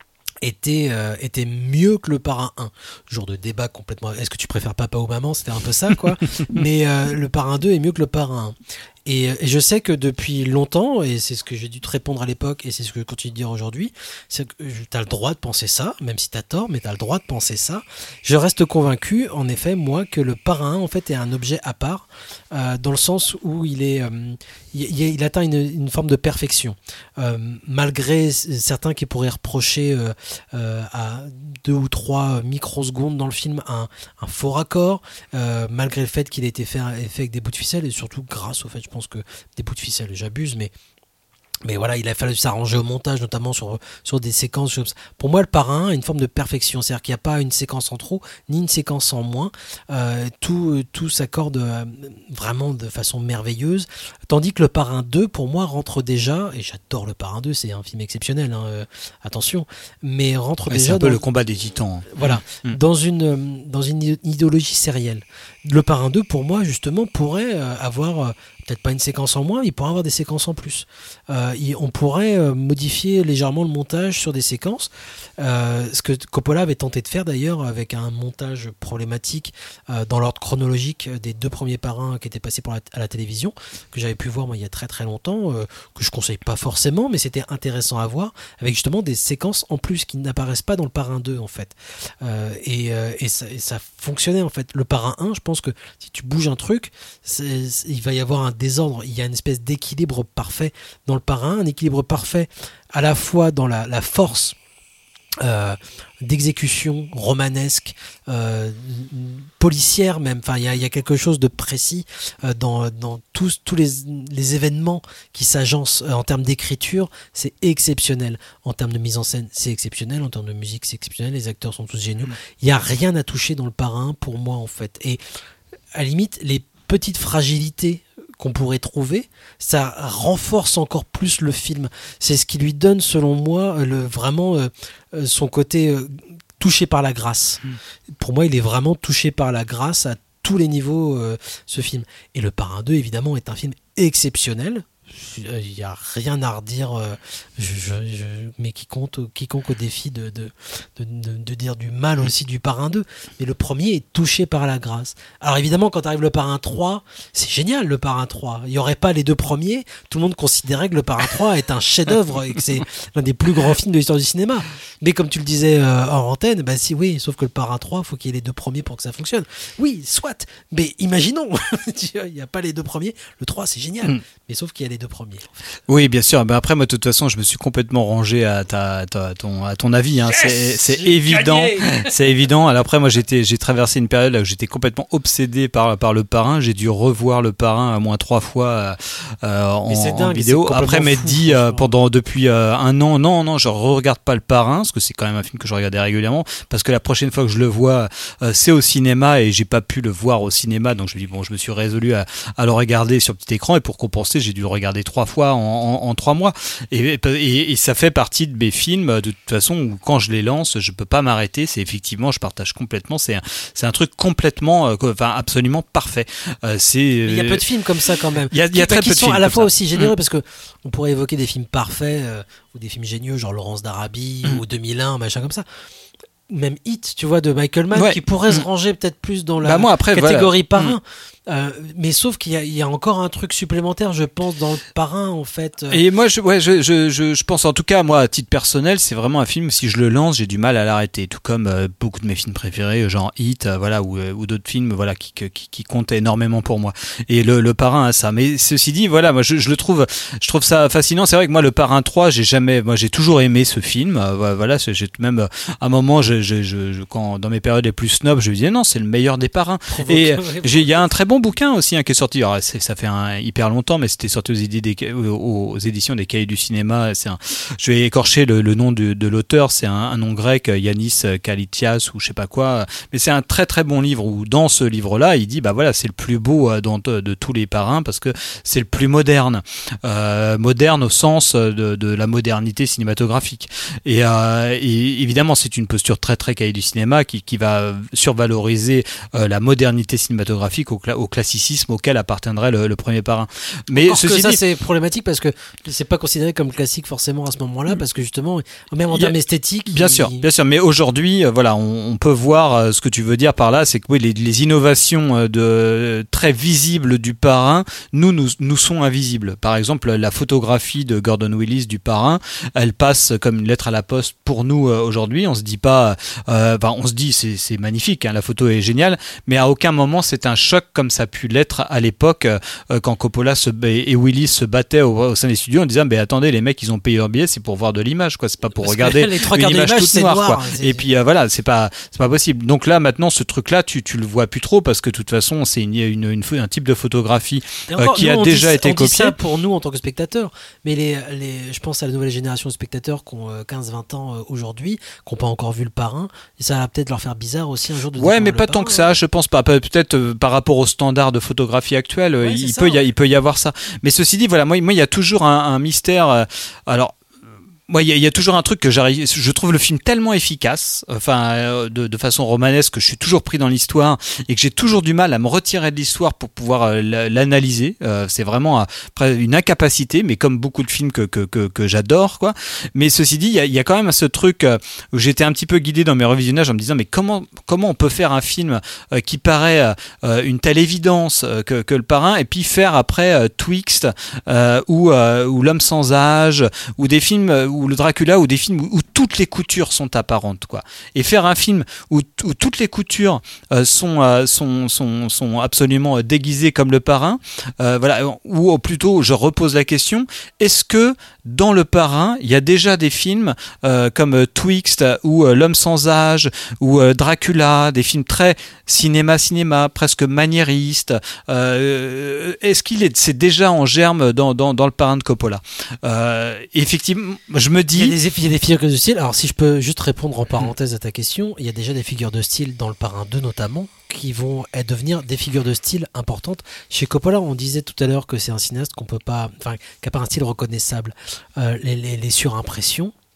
était euh, était mieux que le Parrain un. Genre de débat complètement. Est-ce que tu préfères papa ou maman ? C'était un peu ça, quoi. Mais euh, le Parrain deux est mieux que le Parrain un. Et, et je sais que depuis longtemps, et c'est ce que j'ai dû te répondre à l'époque, et c'est ce que je continue de dire aujourd'hui, c'est que tu as le droit de penser ça, même si tu as tort, mais tu as le droit de penser ça. Je reste convaincu, en effet, moi, que le Parrain un, en fait, est un objet à part, euh, dans le sens où il est, euh, il, il atteint une, une forme de perfection. Euh, malgré certains qui pourraient reprocher euh, euh, à deux ou trois microsecondes dans le film un, un faux raccord, euh, malgré le fait qu'il ait été fait, fait avec des bouts de ficelle, et surtout grâce au fait, je pense que des bouts de ficelle, j'abuse, mais mais voilà, il a fallu s'arranger au montage, notamment sur, sur des séquences. Pour moi, le Parrain a une forme de perfection, c'est-à-dire qu'il n'y a pas une séquence en trop, ni une séquence en moins. Euh, tout, tout s'accorde euh, vraiment de façon merveilleuse. Tandis que le Parrain deux, pour moi, rentre déjà, et j'adore le Parrain deux, c'est un film exceptionnel, hein, euh, attention, mais rentre ouais, déjà. C'est un peu dans, le combat des titans. Voilà, mmh. dans, une, dans une idéologie sérielle. Le Parrain deux, pour moi, justement, pourrait euh, avoir. Euh, peut-être pas une séquence en moins, il pourrait avoir des séquences en plus. Euh, il, on pourrait euh, modifier légèrement le montage sur des séquences, euh, ce que Coppola avait tenté de faire d'ailleurs avec un montage problématique euh, dans l'ordre chronologique des deux premiers Parrains qui étaient passés pour la, à la télévision, que j'avais pu voir moi il y a très très longtemps, euh, que je conseille pas forcément, mais c'était intéressant à voir, avec justement des séquences en plus qui n'apparaissent pas dans le Parrain deux en fait. Euh, et, euh, et, ça, et ça fonctionnait en fait. Le Parrain un, je pense que si tu bouges un truc, c'est, c'est, il va y avoir un désordre, il y a une espèce d'équilibre parfait dans le Parrain, un équilibre parfait à la fois dans la, la force euh, d'exécution romanesque, euh, policière même, enfin il y a, y a quelque chose de précis euh, dans, dans tous, tous les, les événements qui s'agencent euh, en termes d'écriture, c'est exceptionnel, en termes de mise en scène c'est exceptionnel, en termes de musique c'est exceptionnel, les acteurs sont tous géniaux, il n'y a rien à toucher dans le Parrain pour moi en fait, et à la limite les petites fragilités qu'on pourrait trouver, ça renforce encore plus le film. C'est ce qui lui donne, selon moi, le, vraiment euh, son côté euh, touché par la grâce. Mmh. Pour moi, il est vraiment touché par la grâce à tous les niveaux, euh, ce film. Et Le Parrain deux, évidemment, est un film exceptionnel. il n'y a rien à redire, euh, je, je, je, mais quiconque, quiconque au défi de, de, de, de, de dire du mal aussi du Parrain deux. Mais le premier est touché par la grâce. Alors évidemment, quand arrive le Parrain trois, c'est génial le Parrain trois. Il n'y aurait pas les deux premiers, tout le monde considérait que le Parrain trois est un chef-d'œuvre et que c'est l'un des plus grands films de l'histoire du cinéma. Mais comme tu le disais euh, hors antenne, bah si oui, sauf que le Parrain trois, il faut qu'il y ait les deux premiers pour que ça fonctionne. Oui, soit, mais imaginons, il n'y a pas les deux premiers, le trois c'est génial, mm. mais sauf qu'il y a les deux premiers. Oui, bien sûr. Ben après, moi, de toute façon, je me suis complètement rangé à, ta, ta, à, ton, à ton avis. Hein. Yes, c'est c'est évident. Gagné. C'est évident. Alors après, moi, j'étais, j'ai traversé une période où j'étais complètement obsédé par, par le Parrain. J'ai dû revoir le Parrain à moins trois fois euh, en, dingue, en vidéo. Après m'être dit euh, pendant depuis euh, un an, non, non, je re-regarde pas le Parrain, parce que c'est quand même un film que je regardais régulièrement, parce que la prochaine fois que je le vois, euh, c'est au cinéma et j'ai pas pu le voir au cinéma. Donc je me dis bon, je me suis résolu à, à le regarder sur petit écran et pour compenser, j'ai dû le regarder trois fois en, en, en trois mois. Et, et, et ça fait partie de mes films de toute façon où quand je les lance, je peux pas m'arrêter. C'est effectivement, je partage complètement. C'est un, c'est un truc complètement, euh, enfin absolument parfait. Euh, c'est. Il y a peu de films comme ça quand même. Il y a, il y a qui, très qui peu de sont films à la fois ça. aussi généreux mmh. parce que on pourrait évoquer des films parfaits euh, ou des films géniaux genre Laurence d'Arabie mmh. ou deux mille un, machin comme ça. Même Hit, tu vois, de Michael Mann, ouais. qui pourrait mmh. se ranger peut-être plus dans la bah moi, après, catégorie voilà. Parrain. Mmh. Euh, mais sauf qu'il y a, il y a encore un truc supplémentaire, je pense, dans le Parrain, en fait. Et moi, je, ouais, je, je, je, je pense, en tout cas, moi, à titre personnel, c'est vraiment un film, si je le lance, j'ai du mal à l'arrêter. Tout comme euh, beaucoup de mes films préférés, genre Hit, euh, voilà, ou, ou d'autres films, voilà, qui, qui, qui comptent énormément pour moi. Et le, le Parrain a ça. Mais ceci dit, voilà, moi, je, je le trouve, je trouve ça fascinant. C'est vrai que moi, le Parrain trois, j'ai jamais, moi, j'ai toujours aimé ce film. Euh, voilà, j'ai même, à un moment, je, je, je, je, quand, dans mes périodes les plus snobs, je me disais, non, c'est le meilleur des Parrains. Et il y a un très bon bouquin aussi, hein, qui est sorti, alors ça fait un, hyper longtemps, mais c'était sorti aux, idées des, aux, aux éditions des Cahiers du cinéma. C'est un, je vais écorcher le, le nom de, de l'auteur, c'est un, un nom grec, Yanis Kalitias ou je sais pas quoi, mais c'est un très très bon livre où dans ce livre-là, il dit bah voilà, c'est le plus beau dans, de, de tous les Parrains parce que c'est le plus moderne, euh, moderne au sens de, de la modernité cinématographique. Et, euh, et évidemment, c'est une posture très très Cahiers du cinéma qui, qui va survaloriser euh, la modernité cinématographique au, au classicisme auquel appartiendrait le, le premier Parrain. Mais Encore ceci que ça dit, c'est problématique parce que c'est pas considéré comme classique forcément à ce moment-là parce que justement même en termes esthétiques. Bien il... sûr, bien sûr. Mais aujourd'hui, voilà, on, on peut voir euh, ce que tu veux dire par là, c'est que oui, les, les innovations de très visibles du Parrain, nous, nous nous sont invisibles. Par exemple, la photographie de Gordon Willis du Parrain, elle passe comme une lettre à la poste pour nous euh, aujourd'hui. On se dit pas, euh, enfin, on se dit c'est c'est magnifique, hein, la photo est géniale, mais à aucun moment c'est un choc comme ça a pu l'être à l'époque euh, quand Coppola se, et Willis se battaient au, au sein des studios en disant mais attendez, les mecs ils ont payé leur billet, c'est pour voir de l'image, quoi, c'est pas pour Parce regarder une image toute noire, noir, quoi. Et puis euh, voilà, c'est pas c'est pas possible. Donc là maintenant ce truc là tu tu le vois plus trop parce que de toute façon c'est une, une, une un type de photographie encore, euh, qui nous, a déjà dit, été on copié. Dit ça pour nous en tant que spectateurs, mais les les je pense à la nouvelle génération de spectateurs qui ont quinze vingt ans euh, aujourd'hui, qui n'ont pas encore vu le Parrain, et ça va peut-être leur faire bizarre aussi un jour de ouais, mais pas tant Parrain, que ça, je pense pas. Peut-être euh, par rapport aux standards de photographie actuels, ouais, il, peut ça, y a, ouais. il peut y avoir ça. Mais ceci dit, voilà, moi, moi il y a toujours un, un mystère. Euh, alors. Moi, il y, y a toujours un truc que j'arrive, je trouve le film tellement efficace, enfin, euh, de, de façon romanesque, que je suis toujours pris dans l'histoire et que j'ai toujours du mal à me retirer de l'histoire pour pouvoir euh, l'analyser. Euh, c'est vraiment euh, une incapacité, mais comme beaucoup de films que que que, que j'adore, quoi. Mais ceci dit, il y a, y a quand même ce truc euh, où j'étais un petit peu guidé dans mes revisionnages en me disant, mais comment comment on peut faire un film euh, qui paraît euh, une telle évidence euh, que que le Parrain, et puis faire après euh, Twixt euh, ou euh, ou L'Homme sans âge ou des films euh, ou le Dracula ou des films où, où toutes les coutures sont apparentes, quoi. Et faire un film où, où toutes les coutures euh, sont, euh, sont, sont, sont absolument déguisées comme le Parrain, euh, voilà, ou plutôt je repose la question, est-ce que dans le Parrain il y a déjà des films euh, comme Twixt ou euh, L'Homme sans âge ou euh, Dracula, des films très cinéma-cinéma, presque maniéristes, euh, est-ce qu'il est, c'est déjà en germe dans, dans, dans le Parrain de Coppola? euh, Effectivement, je me dis... Il y a des, il y a des figures de style. Alors si je peux juste répondre en parenthèse à ta question, il y a déjà des figures de style dans le Parrain deux notamment, qui vont devenir des figures de style importantes. Chez Coppola, on disait tout à l'heure que c'est un cinéaste qu'on peut pas, enfin, qui n'a pas un style reconnaissable. Euh, les, les, les surimpressions,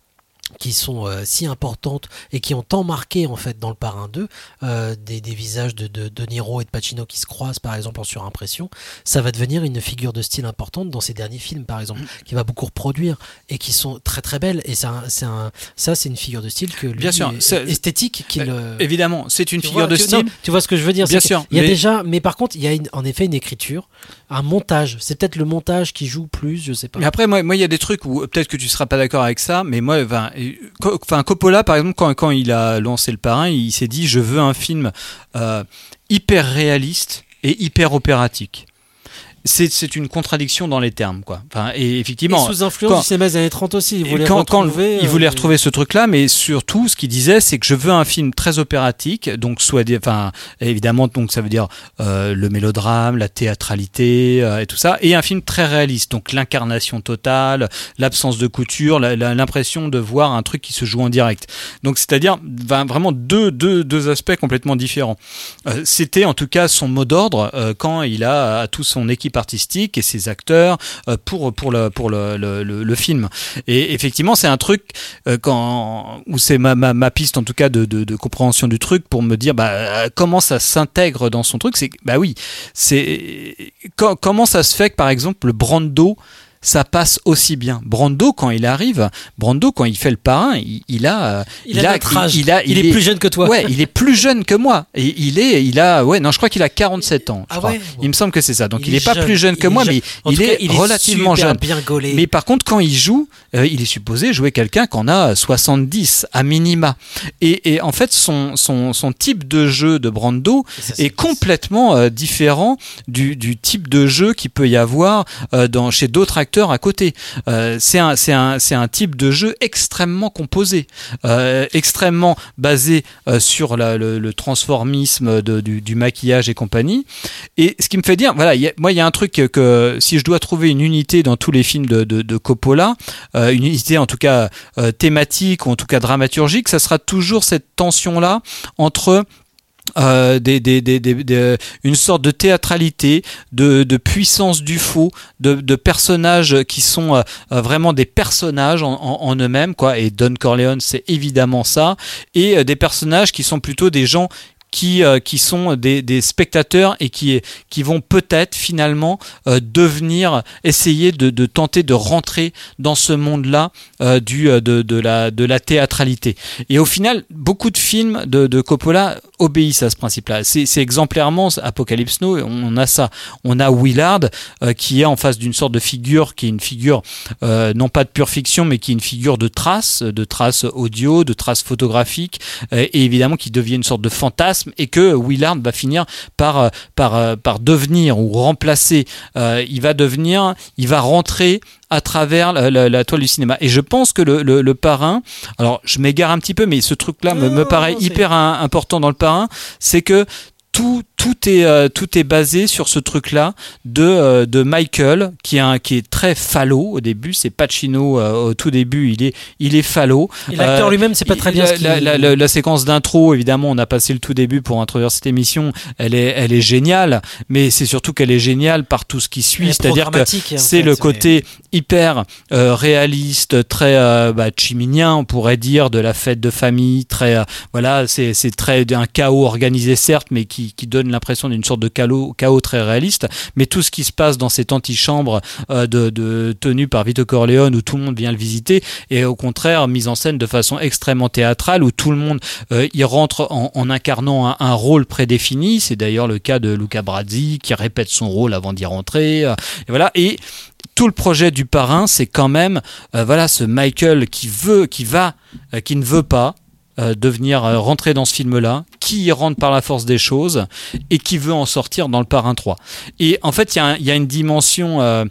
qui sont euh, si importantes et qui ont tant marqué en fait dans le Parrain deux, euh, des, des visages de, de, de Niro et de Pacino qui se croisent par exemple en surimpression, ça va devenir une figure de style importante dans ses derniers films par exemple, qui va beaucoup reproduire et qui sont très très belles, et c'est un, c'est un, ça c'est une figure de style que lui, Bien sûr, est, esthétique qu'il, euh, évidemment c'est une tu figure vois, de tu, style non, tu vois ce que je veux dire, bien c'est sûr, il y a mais... déjà, mais par contre il y a une, en effet une écriture, un montage, c'est peut-être le montage qui joue plus, je sais pas. Mais après moi moi il y a des trucs où peut-être que tu seras pas d'accord avec ça, mais moi enfin enfin Coppola par exemple quand quand il a lancé Le Parrain, il s'est dit je veux un film euh, hyper réaliste et hyper opératique. C'est, c'est une contradiction dans les termes, quoi. Enfin, et effectivement. Et sous influence quand, du cinéma des années trente aussi. Il voulait quand, retrouver. Quand il voulait retrouver euh, ce truc-là, mais surtout, ce qu'il disait, c'est que je veux un film très opératique, donc soit, des, enfin, évidemment, donc ça veut dire euh, le mélodrame, la théâtralité euh, et tout ça, et un film très réaliste, donc l'incarnation totale, l'absence de couture, la, la, l'impression de voir un truc qui se joue en direct. Donc, c'est-à-dire vraiment deux, deux, deux aspects complètement différents. Euh, c'était en tout cas son mot d'ordre euh, quand il a à tout son équipe artistique et ses acteurs euh, pour pour le pour le, le, le, le film. Et effectivement, c'est un truc euh, quand où c'est ma, ma ma piste en tout cas de de, de compréhension du truc pour me dire bah comment ça s'intègre dans son truc. C'est bah oui, c'est quand, comment ça se fait que par exemple le Brando ça passe aussi bien. Brando, quand il arrive, Brando, quand il fait Le Parrain, il, il a, il, il a, a il, il a, il, il est, est plus jeune que toi. Ouais, il est plus jeune que moi. Et il est, il a, ouais, non, je crois qu'il a quarante-sept ans. Je ah crois. ouais, bon. Il me semble que c'est ça. Donc il, il est, est pas jeune, plus jeune que il moi, est mais il, cas, est il est relativement jeune. Bien gaulé. Mais par contre, quand il joue, euh, il est supposé jouer quelqu'un qu'on a soixante-dix à minima. Et, et en fait, son, son, son type de jeu de Brando ça, est complètement euh, différent du, du type de jeu qu'il peut y avoir euh, dans, chez d'autres acteurs à côté. Euh, c'est un c'est un c'est un type de jeu extrêmement composé, euh, extrêmement basé euh, sur la, le, le transformisme de, du, du maquillage et compagnie. Et ce qui me fait dire, voilà, y a, moi il y a un truc que, que si je dois trouver une unité dans tous les films de, de, de Coppola, euh, une unité en tout cas euh, thématique ou en tout cas dramaturgique, ça sera toujours cette tension là entre Euh, des, des, des, des, des, une sorte de théâtralité, de, de puissance du faux, de, de personnages qui sont euh, vraiment des personnages en, en, en eux-mêmes, quoi. Et Don Corleone, c'est évidemment ça. Et euh, des personnages qui sont plutôt des gens qui euh, qui sont des, des spectateurs et qui qui vont peut-être finalement euh, devenir essayer de, de tenter de rentrer dans ce monde-là euh, du de de la de la théâtralité. Et au final, beaucoup de films de de Coppola obéissent à ce principe-là. C'est c'est exemplairement Apocalypse Now, on a ça. On a Willard euh, qui est en face d'une sorte de figure qui est une figure euh, non pas de pure fiction mais qui est une figure de trace, de trace audio, de trace photographique euh, et évidemment qui devient une sorte de fantasme et que Willard va finir par par par devenir ou remplacer. Euh, il va devenir, il va rentrer à travers la, la, la toile du cinéma. Et je pense que le, le, le Parrain, alors je m'égare un petit peu, mais ce truc-là me, me paraît non, hyper un, important dans le Parrain, c'est que tout tout est euh, tout est basé sur ce truc-là de euh, de Michael qui est un, qui est très falot au début. C'est Pacino euh, au tout début, il est il est falot. Et l'acteur euh, lui-même, c'est pas très bien. La, ce qu'il... la, la, la, la séquence d'intro, évidemment, on a passé le tout début pour introduire cette émission. Elle est elle est géniale, mais c'est surtout qu'elle est géniale par tout ce qui suit. C'est-à-dire que c'est fait, le côté mais... hyper euh, réaliste, très euh, bah, chiminien, on pourrait dire, de la fête de famille. Très euh, voilà, c'est c'est très un chaos organisé certes, mais qui qui donne l'impression d'une sorte de chaos, chaos très réaliste, mais tout ce qui se passe dans cette antichambre euh, de, de, tenue par Vito Corleone où tout le monde vient le visiter est au contraire mise en scène de façon extrêmement théâtrale où tout le monde euh, y rentre en, en incarnant un, un rôle prédéfini. C'est d'ailleurs le cas de Luca Brasi qui répète son rôle avant d'y rentrer. Euh, et voilà. Et tout le projet du Parrain, c'est quand même euh, voilà ce Michael qui veut, qui va, euh, qui ne veut pas. Euh, devenir euh, rentrer dans ce film-là, qui y rentre par la force des choses et qui veut en sortir dans le Parrain trois. Et en fait, il y a, y a une dimension, euh,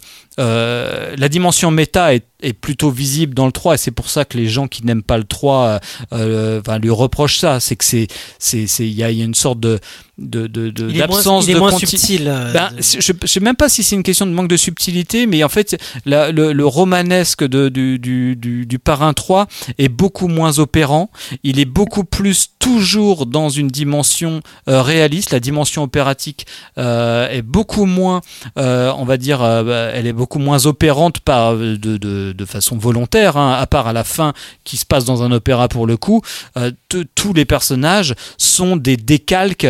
euh, la dimension méta est, est plutôt visible dans le trois et c'est pour ça que les gens qui n'aiment pas le trois euh, enfin, lui reprochent ça. C'est que c'est, c'est, c'est, il y a, y a une sorte de de, de, de il d'absence est moins, il est de moins conti- subtil. Euh, ben, de... je, je sais même pas si c'est une question de manque de subtilité, mais en fait, la, le, le romanesque de, du, du, du, du Parrain trois est beaucoup moins opérant. Il est beaucoup plus toujours dans une dimension euh, réaliste. La dimension opératique euh, est beaucoup moins, euh, on va dire, euh, elle est beaucoup beaucoup moins opérante par, de, de, de façon volontaire, hein, à part à la fin qui se passe dans un opéra pour le coup. Euh, t- tous les personnages sont des décalques,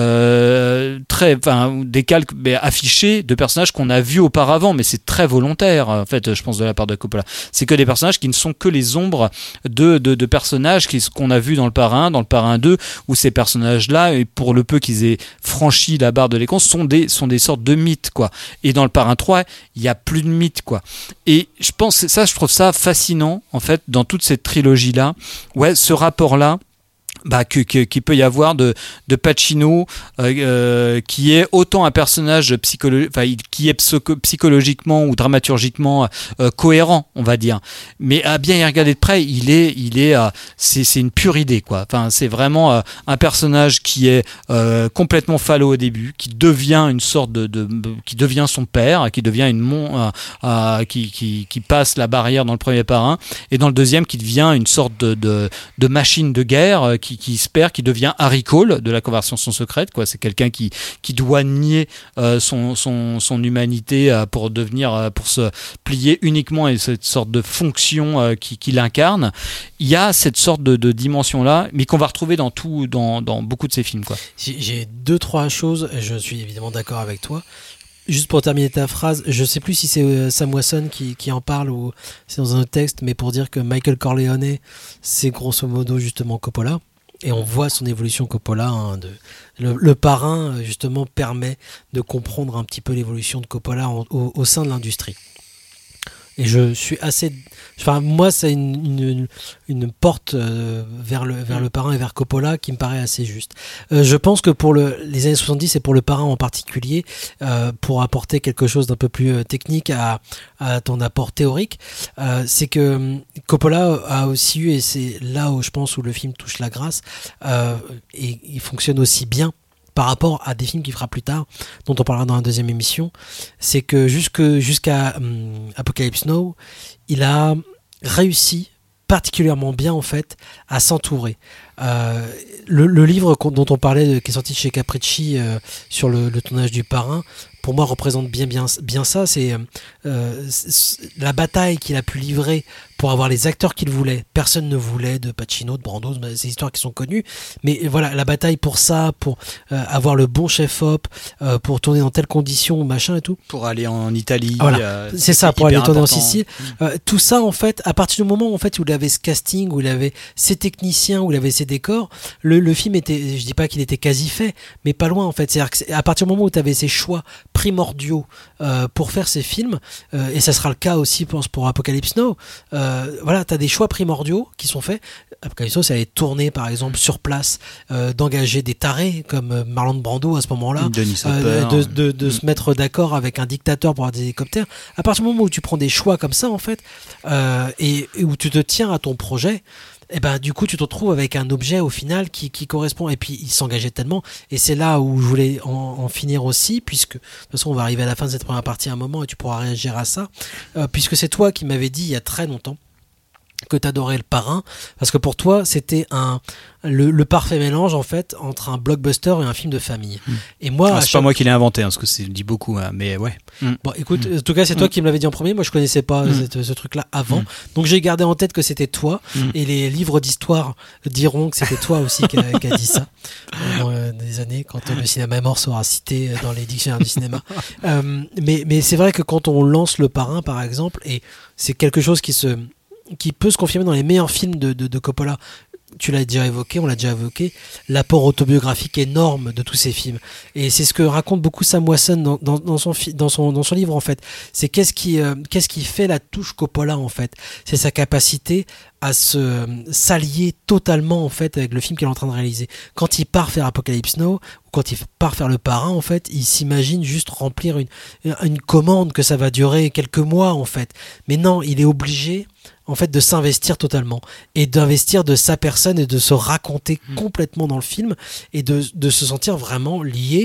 euh, très, enfin, décalques mais affichés de personnages qu'on a vus auparavant, mais c'est très volontaire en fait, je pense, de la part de Coppola. C'est que des personnages qui ne sont que les ombres de, de, de personnages qui, qu'on a vus dans le Parrain, dans le Parrain deux, où ces personnages-là, et pour le peu qu'ils aient franchi la barre de l'écran, sont des, sont des sortes de mythes, quoi. Et dans le Parrain trois, il n'y a plus de mythes, quoi. Et je pense, ça, je trouve ça fascinant, en fait, dans toute cette trilogie-là. Ouais, ce rapport-là, bah, que, que, qu'il peut y avoir de, de Pacino, euh, euh, qui est autant un personnage psycholo- enfin, qui est psycho- psychologiquement ou dramaturgiquement euh, cohérent, on va dire. Mais à bien y regarder de près, il est, il est, euh, c'est, c'est une pure idée, quoi. Enfin, c'est vraiment euh, un personnage qui est euh, complètement falot au début, qui devient une sorte de, de, de qui devient son père, qui devient une mon, euh, euh, qui, qui, qui passe la barrière dans le premier Parrain, et dans le deuxième, qui devient une sorte de, de, de machine de guerre. Euh, qui Qui, qui se perd, qui devient Harry Cole de la Conversation secrète, quoi. C'est quelqu'un qui, qui doit nier euh, son, son, son humanité euh, pour devenir, euh, pour se plier uniquement à cette sorte de fonction euh, qui, qui l'incarne. Il y a cette sorte de, de dimension-là, mais qu'on va retrouver dans, tout, dans, dans beaucoup de ses films, quoi. J'ai deux, trois choses, je suis évidemment d'accord avec toi. Juste pour terminer ta phrase, je sais plus si c'est Sam Wasson qui, qui en parle ou c'est dans un autre texte, mais pour dire que Michael Corleone, c'est grosso modo justement Coppola. Et on voit son évolution Coppola. Hein, de, le, le Parrain, justement, permet de comprendre un petit peu l'évolution de Coppola en, au, au sein de l'industrie. Et je suis assez... Enfin, moi, c'est une, une, une porte euh, vers, le, vers le Parrain et vers Coppola qui me paraît assez juste. Euh, je pense que pour le, les années soixante-dix et pour le Parrain en particulier, euh, pour apporter quelque chose d'un peu plus euh, technique à, à ton apport théorique, euh, c'est que Coppola a aussi eu, et c'est là où je pense où le film touche la grâce, euh, et il fonctionne aussi bien par rapport à des films qu'il fera plus tard, dont on parlera dans la deuxième émission, c'est que jusque, jusqu'à hum, Apocalypse Now, il a réussi particulièrement bien en fait à s'entourer. Euh, le, le livre dont on parlait, qui est sorti chez Capricci euh, sur le, le tournage du Parrain, pour moi représente bien bien bien ça. C'est euh, la bataille qu'il a pu livrer pour avoir les acteurs qu'il voulait. Personne ne voulait de Pacino, de Brando, ces histoires qui sont connues. Mais voilà, la bataille pour ça, pour euh, avoir le bon chef-op, euh, pour tourner dans telles conditions, machin et tout. Pour aller en Italie. Voilà, euh, c'est ça, pour aller tourner important. en Sicile. Euh, tout ça, en fait, à partir du moment en fait où il avait ce casting, où il avait ses techniciens, où il avait ses décors, le, le film était, je dis pas qu'il était quasi fait, mais pas loin en fait. C'est-à-dire que à partir du moment où tu avais ces choix primordiaux euh, pour faire ces films, euh, et ça sera le cas aussi pour, pour Apocalypse Now, euh, voilà, tu as des choix primordiaux qui sont faits. Apocalypse Now, ça allait tourner par exemple sur place, euh, d'engager des tarés comme Marlon Brando à ce moment-là, euh, de, de, de mmh. se mettre d'accord avec un dictateur pour avoir des hélicoptères. À partir du moment où tu prends des choix comme ça en fait, euh, et, et où tu te tiens à ton projet, et ben du coup tu te retrouves avec un objet au final qui, qui correspond, et puis il s'engageait tellement, et c'est là où je voulais en, en finir aussi, puisque de toute façon on va arriver à la fin de cette première partie à un moment et tu pourras réagir à ça, euh, puisque c'est toi qui m'avais dit il y a très longtemps que t'adorais le Parrain, parce que pour toi c'était un le, le parfait mélange en fait entre un blockbuster et un film de famille. Mmh. Et moi, ah, c'est chaque... pas moi qui l'ai inventé, hein, parce que c'est dit beaucoup, hein, mais ouais. Mmh. Bon, écoute, mmh. en tout cas c'est toi mmh. qui me l'avais dit en premier. Moi je connaissais pas mmh. cette, ce truc-là avant, mmh. donc j'ai gardé en tête que c'était toi. Mmh. Et les livres d'histoire diront que c'était toi aussi qui a, qui a dit ça dans euh, des années quand le cinéma est mort sera cité dans les dictionnaires du cinéma. euh, mais mais c'est vrai que quand on lance le Parrain par exemple, et c'est quelque chose qui se qui peut se confirmer dans les meilleurs films de, de, de Coppola. Tu l'as déjà évoqué, on l'a déjà évoqué, l'apport autobiographique énorme de tous ces films. Et c'est ce que raconte beaucoup Sam Wasson dans, dans, dans, son, dans, son, dans son livre, en fait. C'est qu'est-ce qui, euh, qu'est-ce qui fait la touche Coppola, en fait. C'est sa capacité à se euh, s'allier totalement, en fait, avec le film qu'il est en train de réaliser. Quand il part faire Apocalypse Now, ou quand il part faire Le Parrain, en fait, il s'imagine juste remplir une, une commande que ça va durer quelques mois, en fait. Mais non, il est obligé en fait de s'investir totalement et d'investir de sa personne et de se raconter mmh. complètement dans le film et de, de se sentir vraiment lié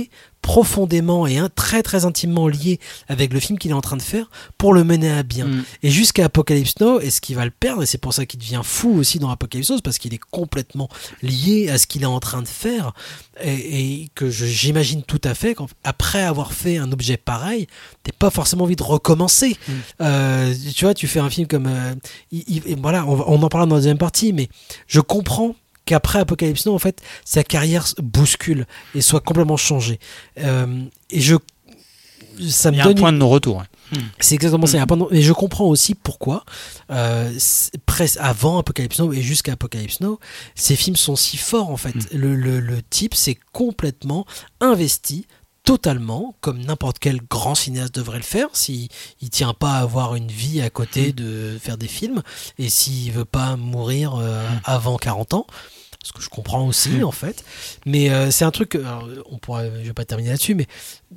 profondément et hein, très très intimement lié avec le film qu'il est en train de faire pour le mener à bien. Mm. Et jusqu'à Apocalypse Now, et ce qui va le perdre, et c'est pour ça qu'il devient fou aussi dans Apocalypse Now, parce qu'il est complètement lié à ce qu'il est en train de faire, et, et que je, j'imagine tout à fait qu'après avoir fait un objet pareil, t'as pas forcément envie de recommencer. Mm. Euh, tu vois, tu fais un film comme... Euh, il, il, voilà, on, on en parlera dans la deuxième partie, mais je comprends qu'après Apocalypse Now, en fait, sa carrière bouscule et soit complètement changée. Euh, et je... Ça me il y a donne un point une... de non-retour. Ouais. C'est exactement ça. Mm. Et je comprends aussi pourquoi, euh, presque avant Apocalypse Now et jusqu'à Apocalypse Now, ces films sont si forts en fait. Mm. Le, le, le type s'est complètement investi totalement, comme n'importe quel grand cinéaste devrait le faire, s'il ne tient pas à avoir une vie à côté de faire des films, et s'il veut pas mourir euh, avant quarante ans, ce que je comprends aussi en fait. Mais euh, c'est un truc, alors, on pourrait, je vais pas terminer là-dessus, mais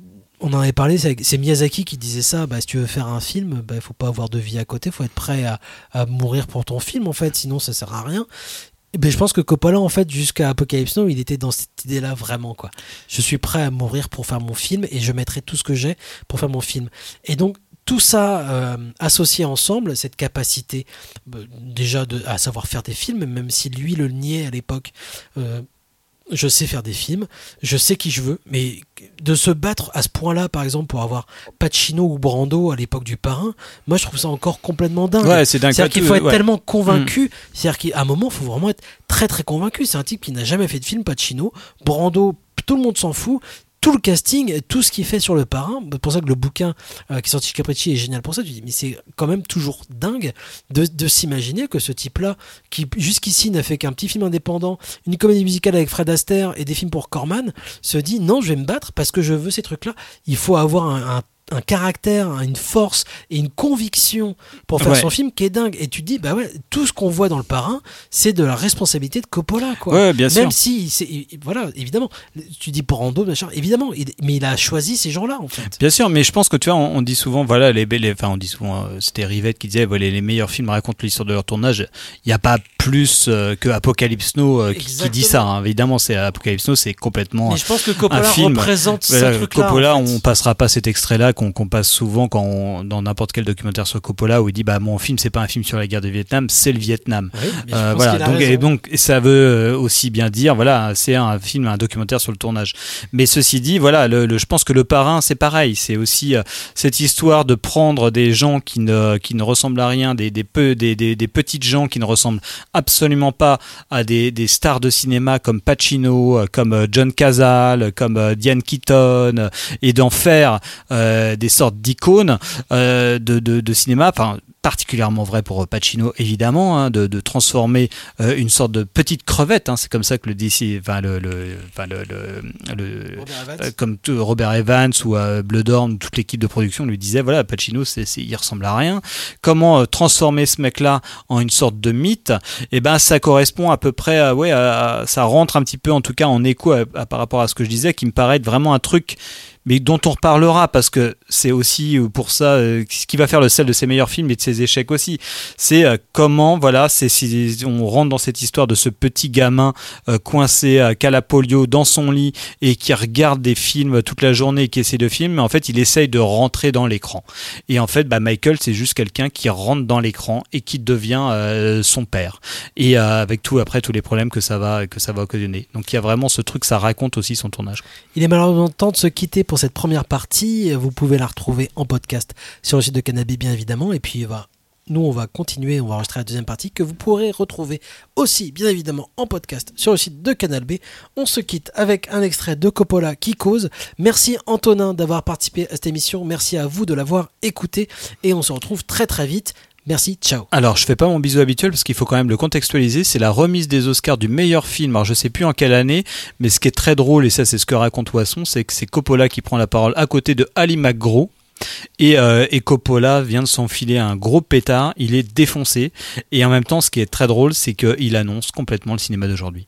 on en avait parlé, c'est, c'est Miyazaki qui disait ça, bah, si tu veux faire un film, bah, il faut pas avoir de vie à côté, il faut être prêt à, à mourir pour ton film en fait, sinon ça sert à rien. Ben, je pense que Coppola, en fait, jusqu'à Apocalypse Now, il était dans cette idée-là vraiment, quoi. Je suis prêt à mourir pour faire mon film et je mettrai tout ce que j'ai pour faire mon film. Et donc, tout ça euh, associé ensemble, cette capacité euh, déjà de, à savoir faire des films, même si lui le niait à l'époque, euh, je sais faire des films, je sais qui je veux, mais de se battre à ce point-là, par exemple, pour avoir Pacino ou Brando à l'époque du Parrain, moi je trouve ça encore complètement dingue. Ouais, c'est dingue. C'est-à-dire qu'il faut être ouais. tellement convaincu, mmh. c'est-à-dire qu'à un moment, il faut vraiment être très très convaincu. C'est un type qui n'a jamais fait de film, Pacino, Brando, tout le monde s'en fout. Tout le casting, tout ce qu'il fait sur le Parrain, c'est pour ça que le bouquin euh, qui est sorti chez Capricci est génial pour ça. Tu dis, mais c'est quand même toujours dingue de, de s'imaginer que ce type-là, qui jusqu'ici n'a fait qu'un petit film indépendant, une comédie musicale avec Fred Astaire et des films pour Corman, se dit non, je vais me battre parce que je veux ces trucs-là. Il faut avoir un, un un caractère, une force et une conviction pour faire ouais. son film qui est dingue. Et tu te dis, bah ouais, tout ce qu'on voit dans le Parrain, c'est de la responsabilité de Coppola, quoi. Ouais, bien Même sûr. si, c'est, voilà, évidemment, tu dis Brando, machin, évidemment, il, mais il a choisi ces gens-là, en fait. Bien sûr, mais je pense que tu vois, on, on dit souvent, voilà, les, les enfin, on dit souvent, euh, c'était Rivette qui disait, voilà, les meilleurs films racontent l'histoire de leur tournage. Il n'y a pas plus euh, que Apocalypse Now euh, qui, qui dit ça. Hein. Évidemment, c'est Apocalypse Now, c'est complètement. Mais je pense que Coppola un film. représente voilà, ce truc-là. Coppola, en fait. on passera pas cet extrait-là qu'on, qu'on passe souvent quand on, dans n'importe quel documentaire sur Coppola où il dit bah mon film c'est pas un film sur la guerre du Vietnam, c'est le Vietnam. Oui, euh, voilà. Donc et donc ça veut aussi bien dire voilà c'est un film, un documentaire sur le tournage. Mais ceci dit voilà le, le je pense que le Parrain c'est pareil, c'est aussi euh, cette histoire de prendre des gens qui ne qui ne ressemblent à rien, des des peu des, des des petites gens qui ne ressemblent absolument pas à des des stars de cinéma comme Pacino, comme John Cazale, comme Diane Keaton et d'en faire euh, des sortes d'icônes euh, de, de, de cinéma, enfin particulièrement vrai pour Pacino évidemment, hein, de, de transformer euh, une sorte de petite crevette, hein, c'est comme ça que le D C, enfin le, le, enfin le, le, le euh, comme tout, Robert Evans ou euh, Bloodhorn, toute l'équipe de production lui disait voilà Pacino c'est, c'est, il ressemble à rien. Comment euh, transformer ce mec-là en une sorte de mythe? Et ben ça correspond à peu près, à, ouais, à, à, ça rentre un petit peu en tout cas en écho à, à, par rapport à ce que je disais, qui me paraît être vraiment un truc mais dont on reparlera parce que c'est aussi pour ça euh, ce qui va faire le sel de ses meilleurs films et de ses échecs aussi. C'est euh, comment voilà, c'est si on rentre dans cette histoire de ce petit gamin euh, coincé à Calapolio dans son lit et qui regarde des films toute la journée et qui essaie de filmer, mais en fait il essaye de rentrer dans l'écran. Et en fait, bah, Michael c'est juste quelqu'un qui rentre dans l'écran et qui devient euh, son père. Et euh, avec tout après tous les problèmes que ça va que ça va occasionner. Donc il y a vraiment ce truc, ça raconte aussi son tournage. Il est malheureusement temps de se quitter pour cette première partie. Vous pouvez la retrouver en podcast sur le site de Canal B bien évidemment, et puis bah, nous on va continuer, on va enregistrer la deuxième partie que vous pourrez retrouver aussi bien évidemment en podcast sur le site de Canal B. On se quitte avec un extrait de Coppola qui cause. Merci Antonin d'avoir participé à cette émission, merci à vous de l'avoir écouté et on se retrouve très très vite. Merci, ciao. Alors, je fais pas mon bisou habituel parce qu'il faut quand même le contextualiser. C'est la remise des Oscars du meilleur film. Alors, je sais plus en quelle année, mais ce qui est très drôle, et ça, c'est ce que raconte Wasson, c'est que c'est Coppola qui prend la parole à côté de Ali McGraw. Et, euh, et Coppola vient de s'enfiler un gros pétard. Il est défoncé. Et en même temps, ce qui est très drôle, c'est qu'il annonce complètement le cinéma d'aujourd'hui.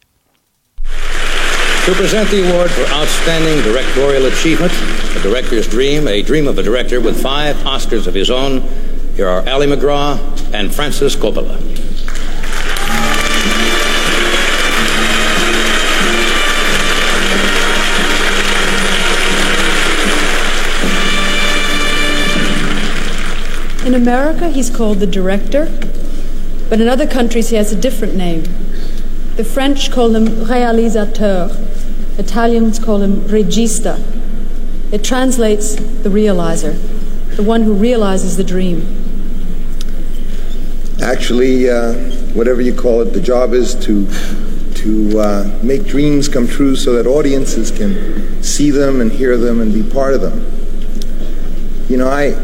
To present the award for Outstanding Directorial Achievement, A Director's Dream, a dream of a director with five Oscars of his own, here are Ali McGraw and Francis Coppola. In America, he's called the director, but in other countries he has a different name. The French call him réalisateur. Italians call him regista. It translates the realizer, the one who realizes the dream. Actually, uh, whatever you call it, the job is to to uh, make dreams come true so that audiences can see them and hear them and be part of them. You know, I,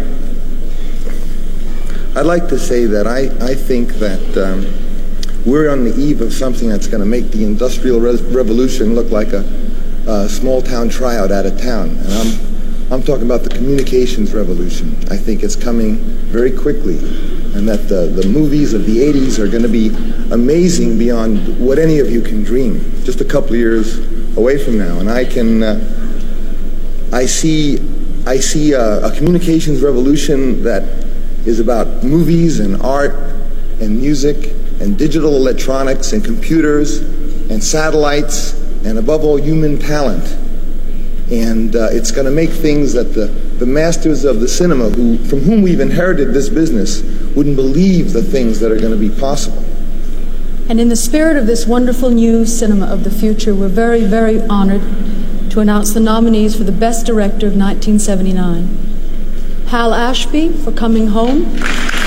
I'd like to say that I, I think that um, we're on the eve of something that's going to make the Industrial Re- Revolution look like a, a small-town tryout out of town. And I'm, I'm talking about the communications revolution. I think it's coming very quickly, and that the, the movies of the eighties are going to be amazing beyond what any of you can dream, just a couple of years away from now. And I can, uh, I see, I see a, a communications revolution that is about movies and art and music and digital electronics and computers and satellites and above all human talent. And uh, it's going to make things that the, the masters of the cinema, who, from whom we've inherited this business, wouldn't believe the things that are going to be possible. And in the spirit of this wonderful new cinema of the future, we're very, very honored to announce the nominees for the Best Director of nineteen seventy-nine. Hal Ashby for Coming Home.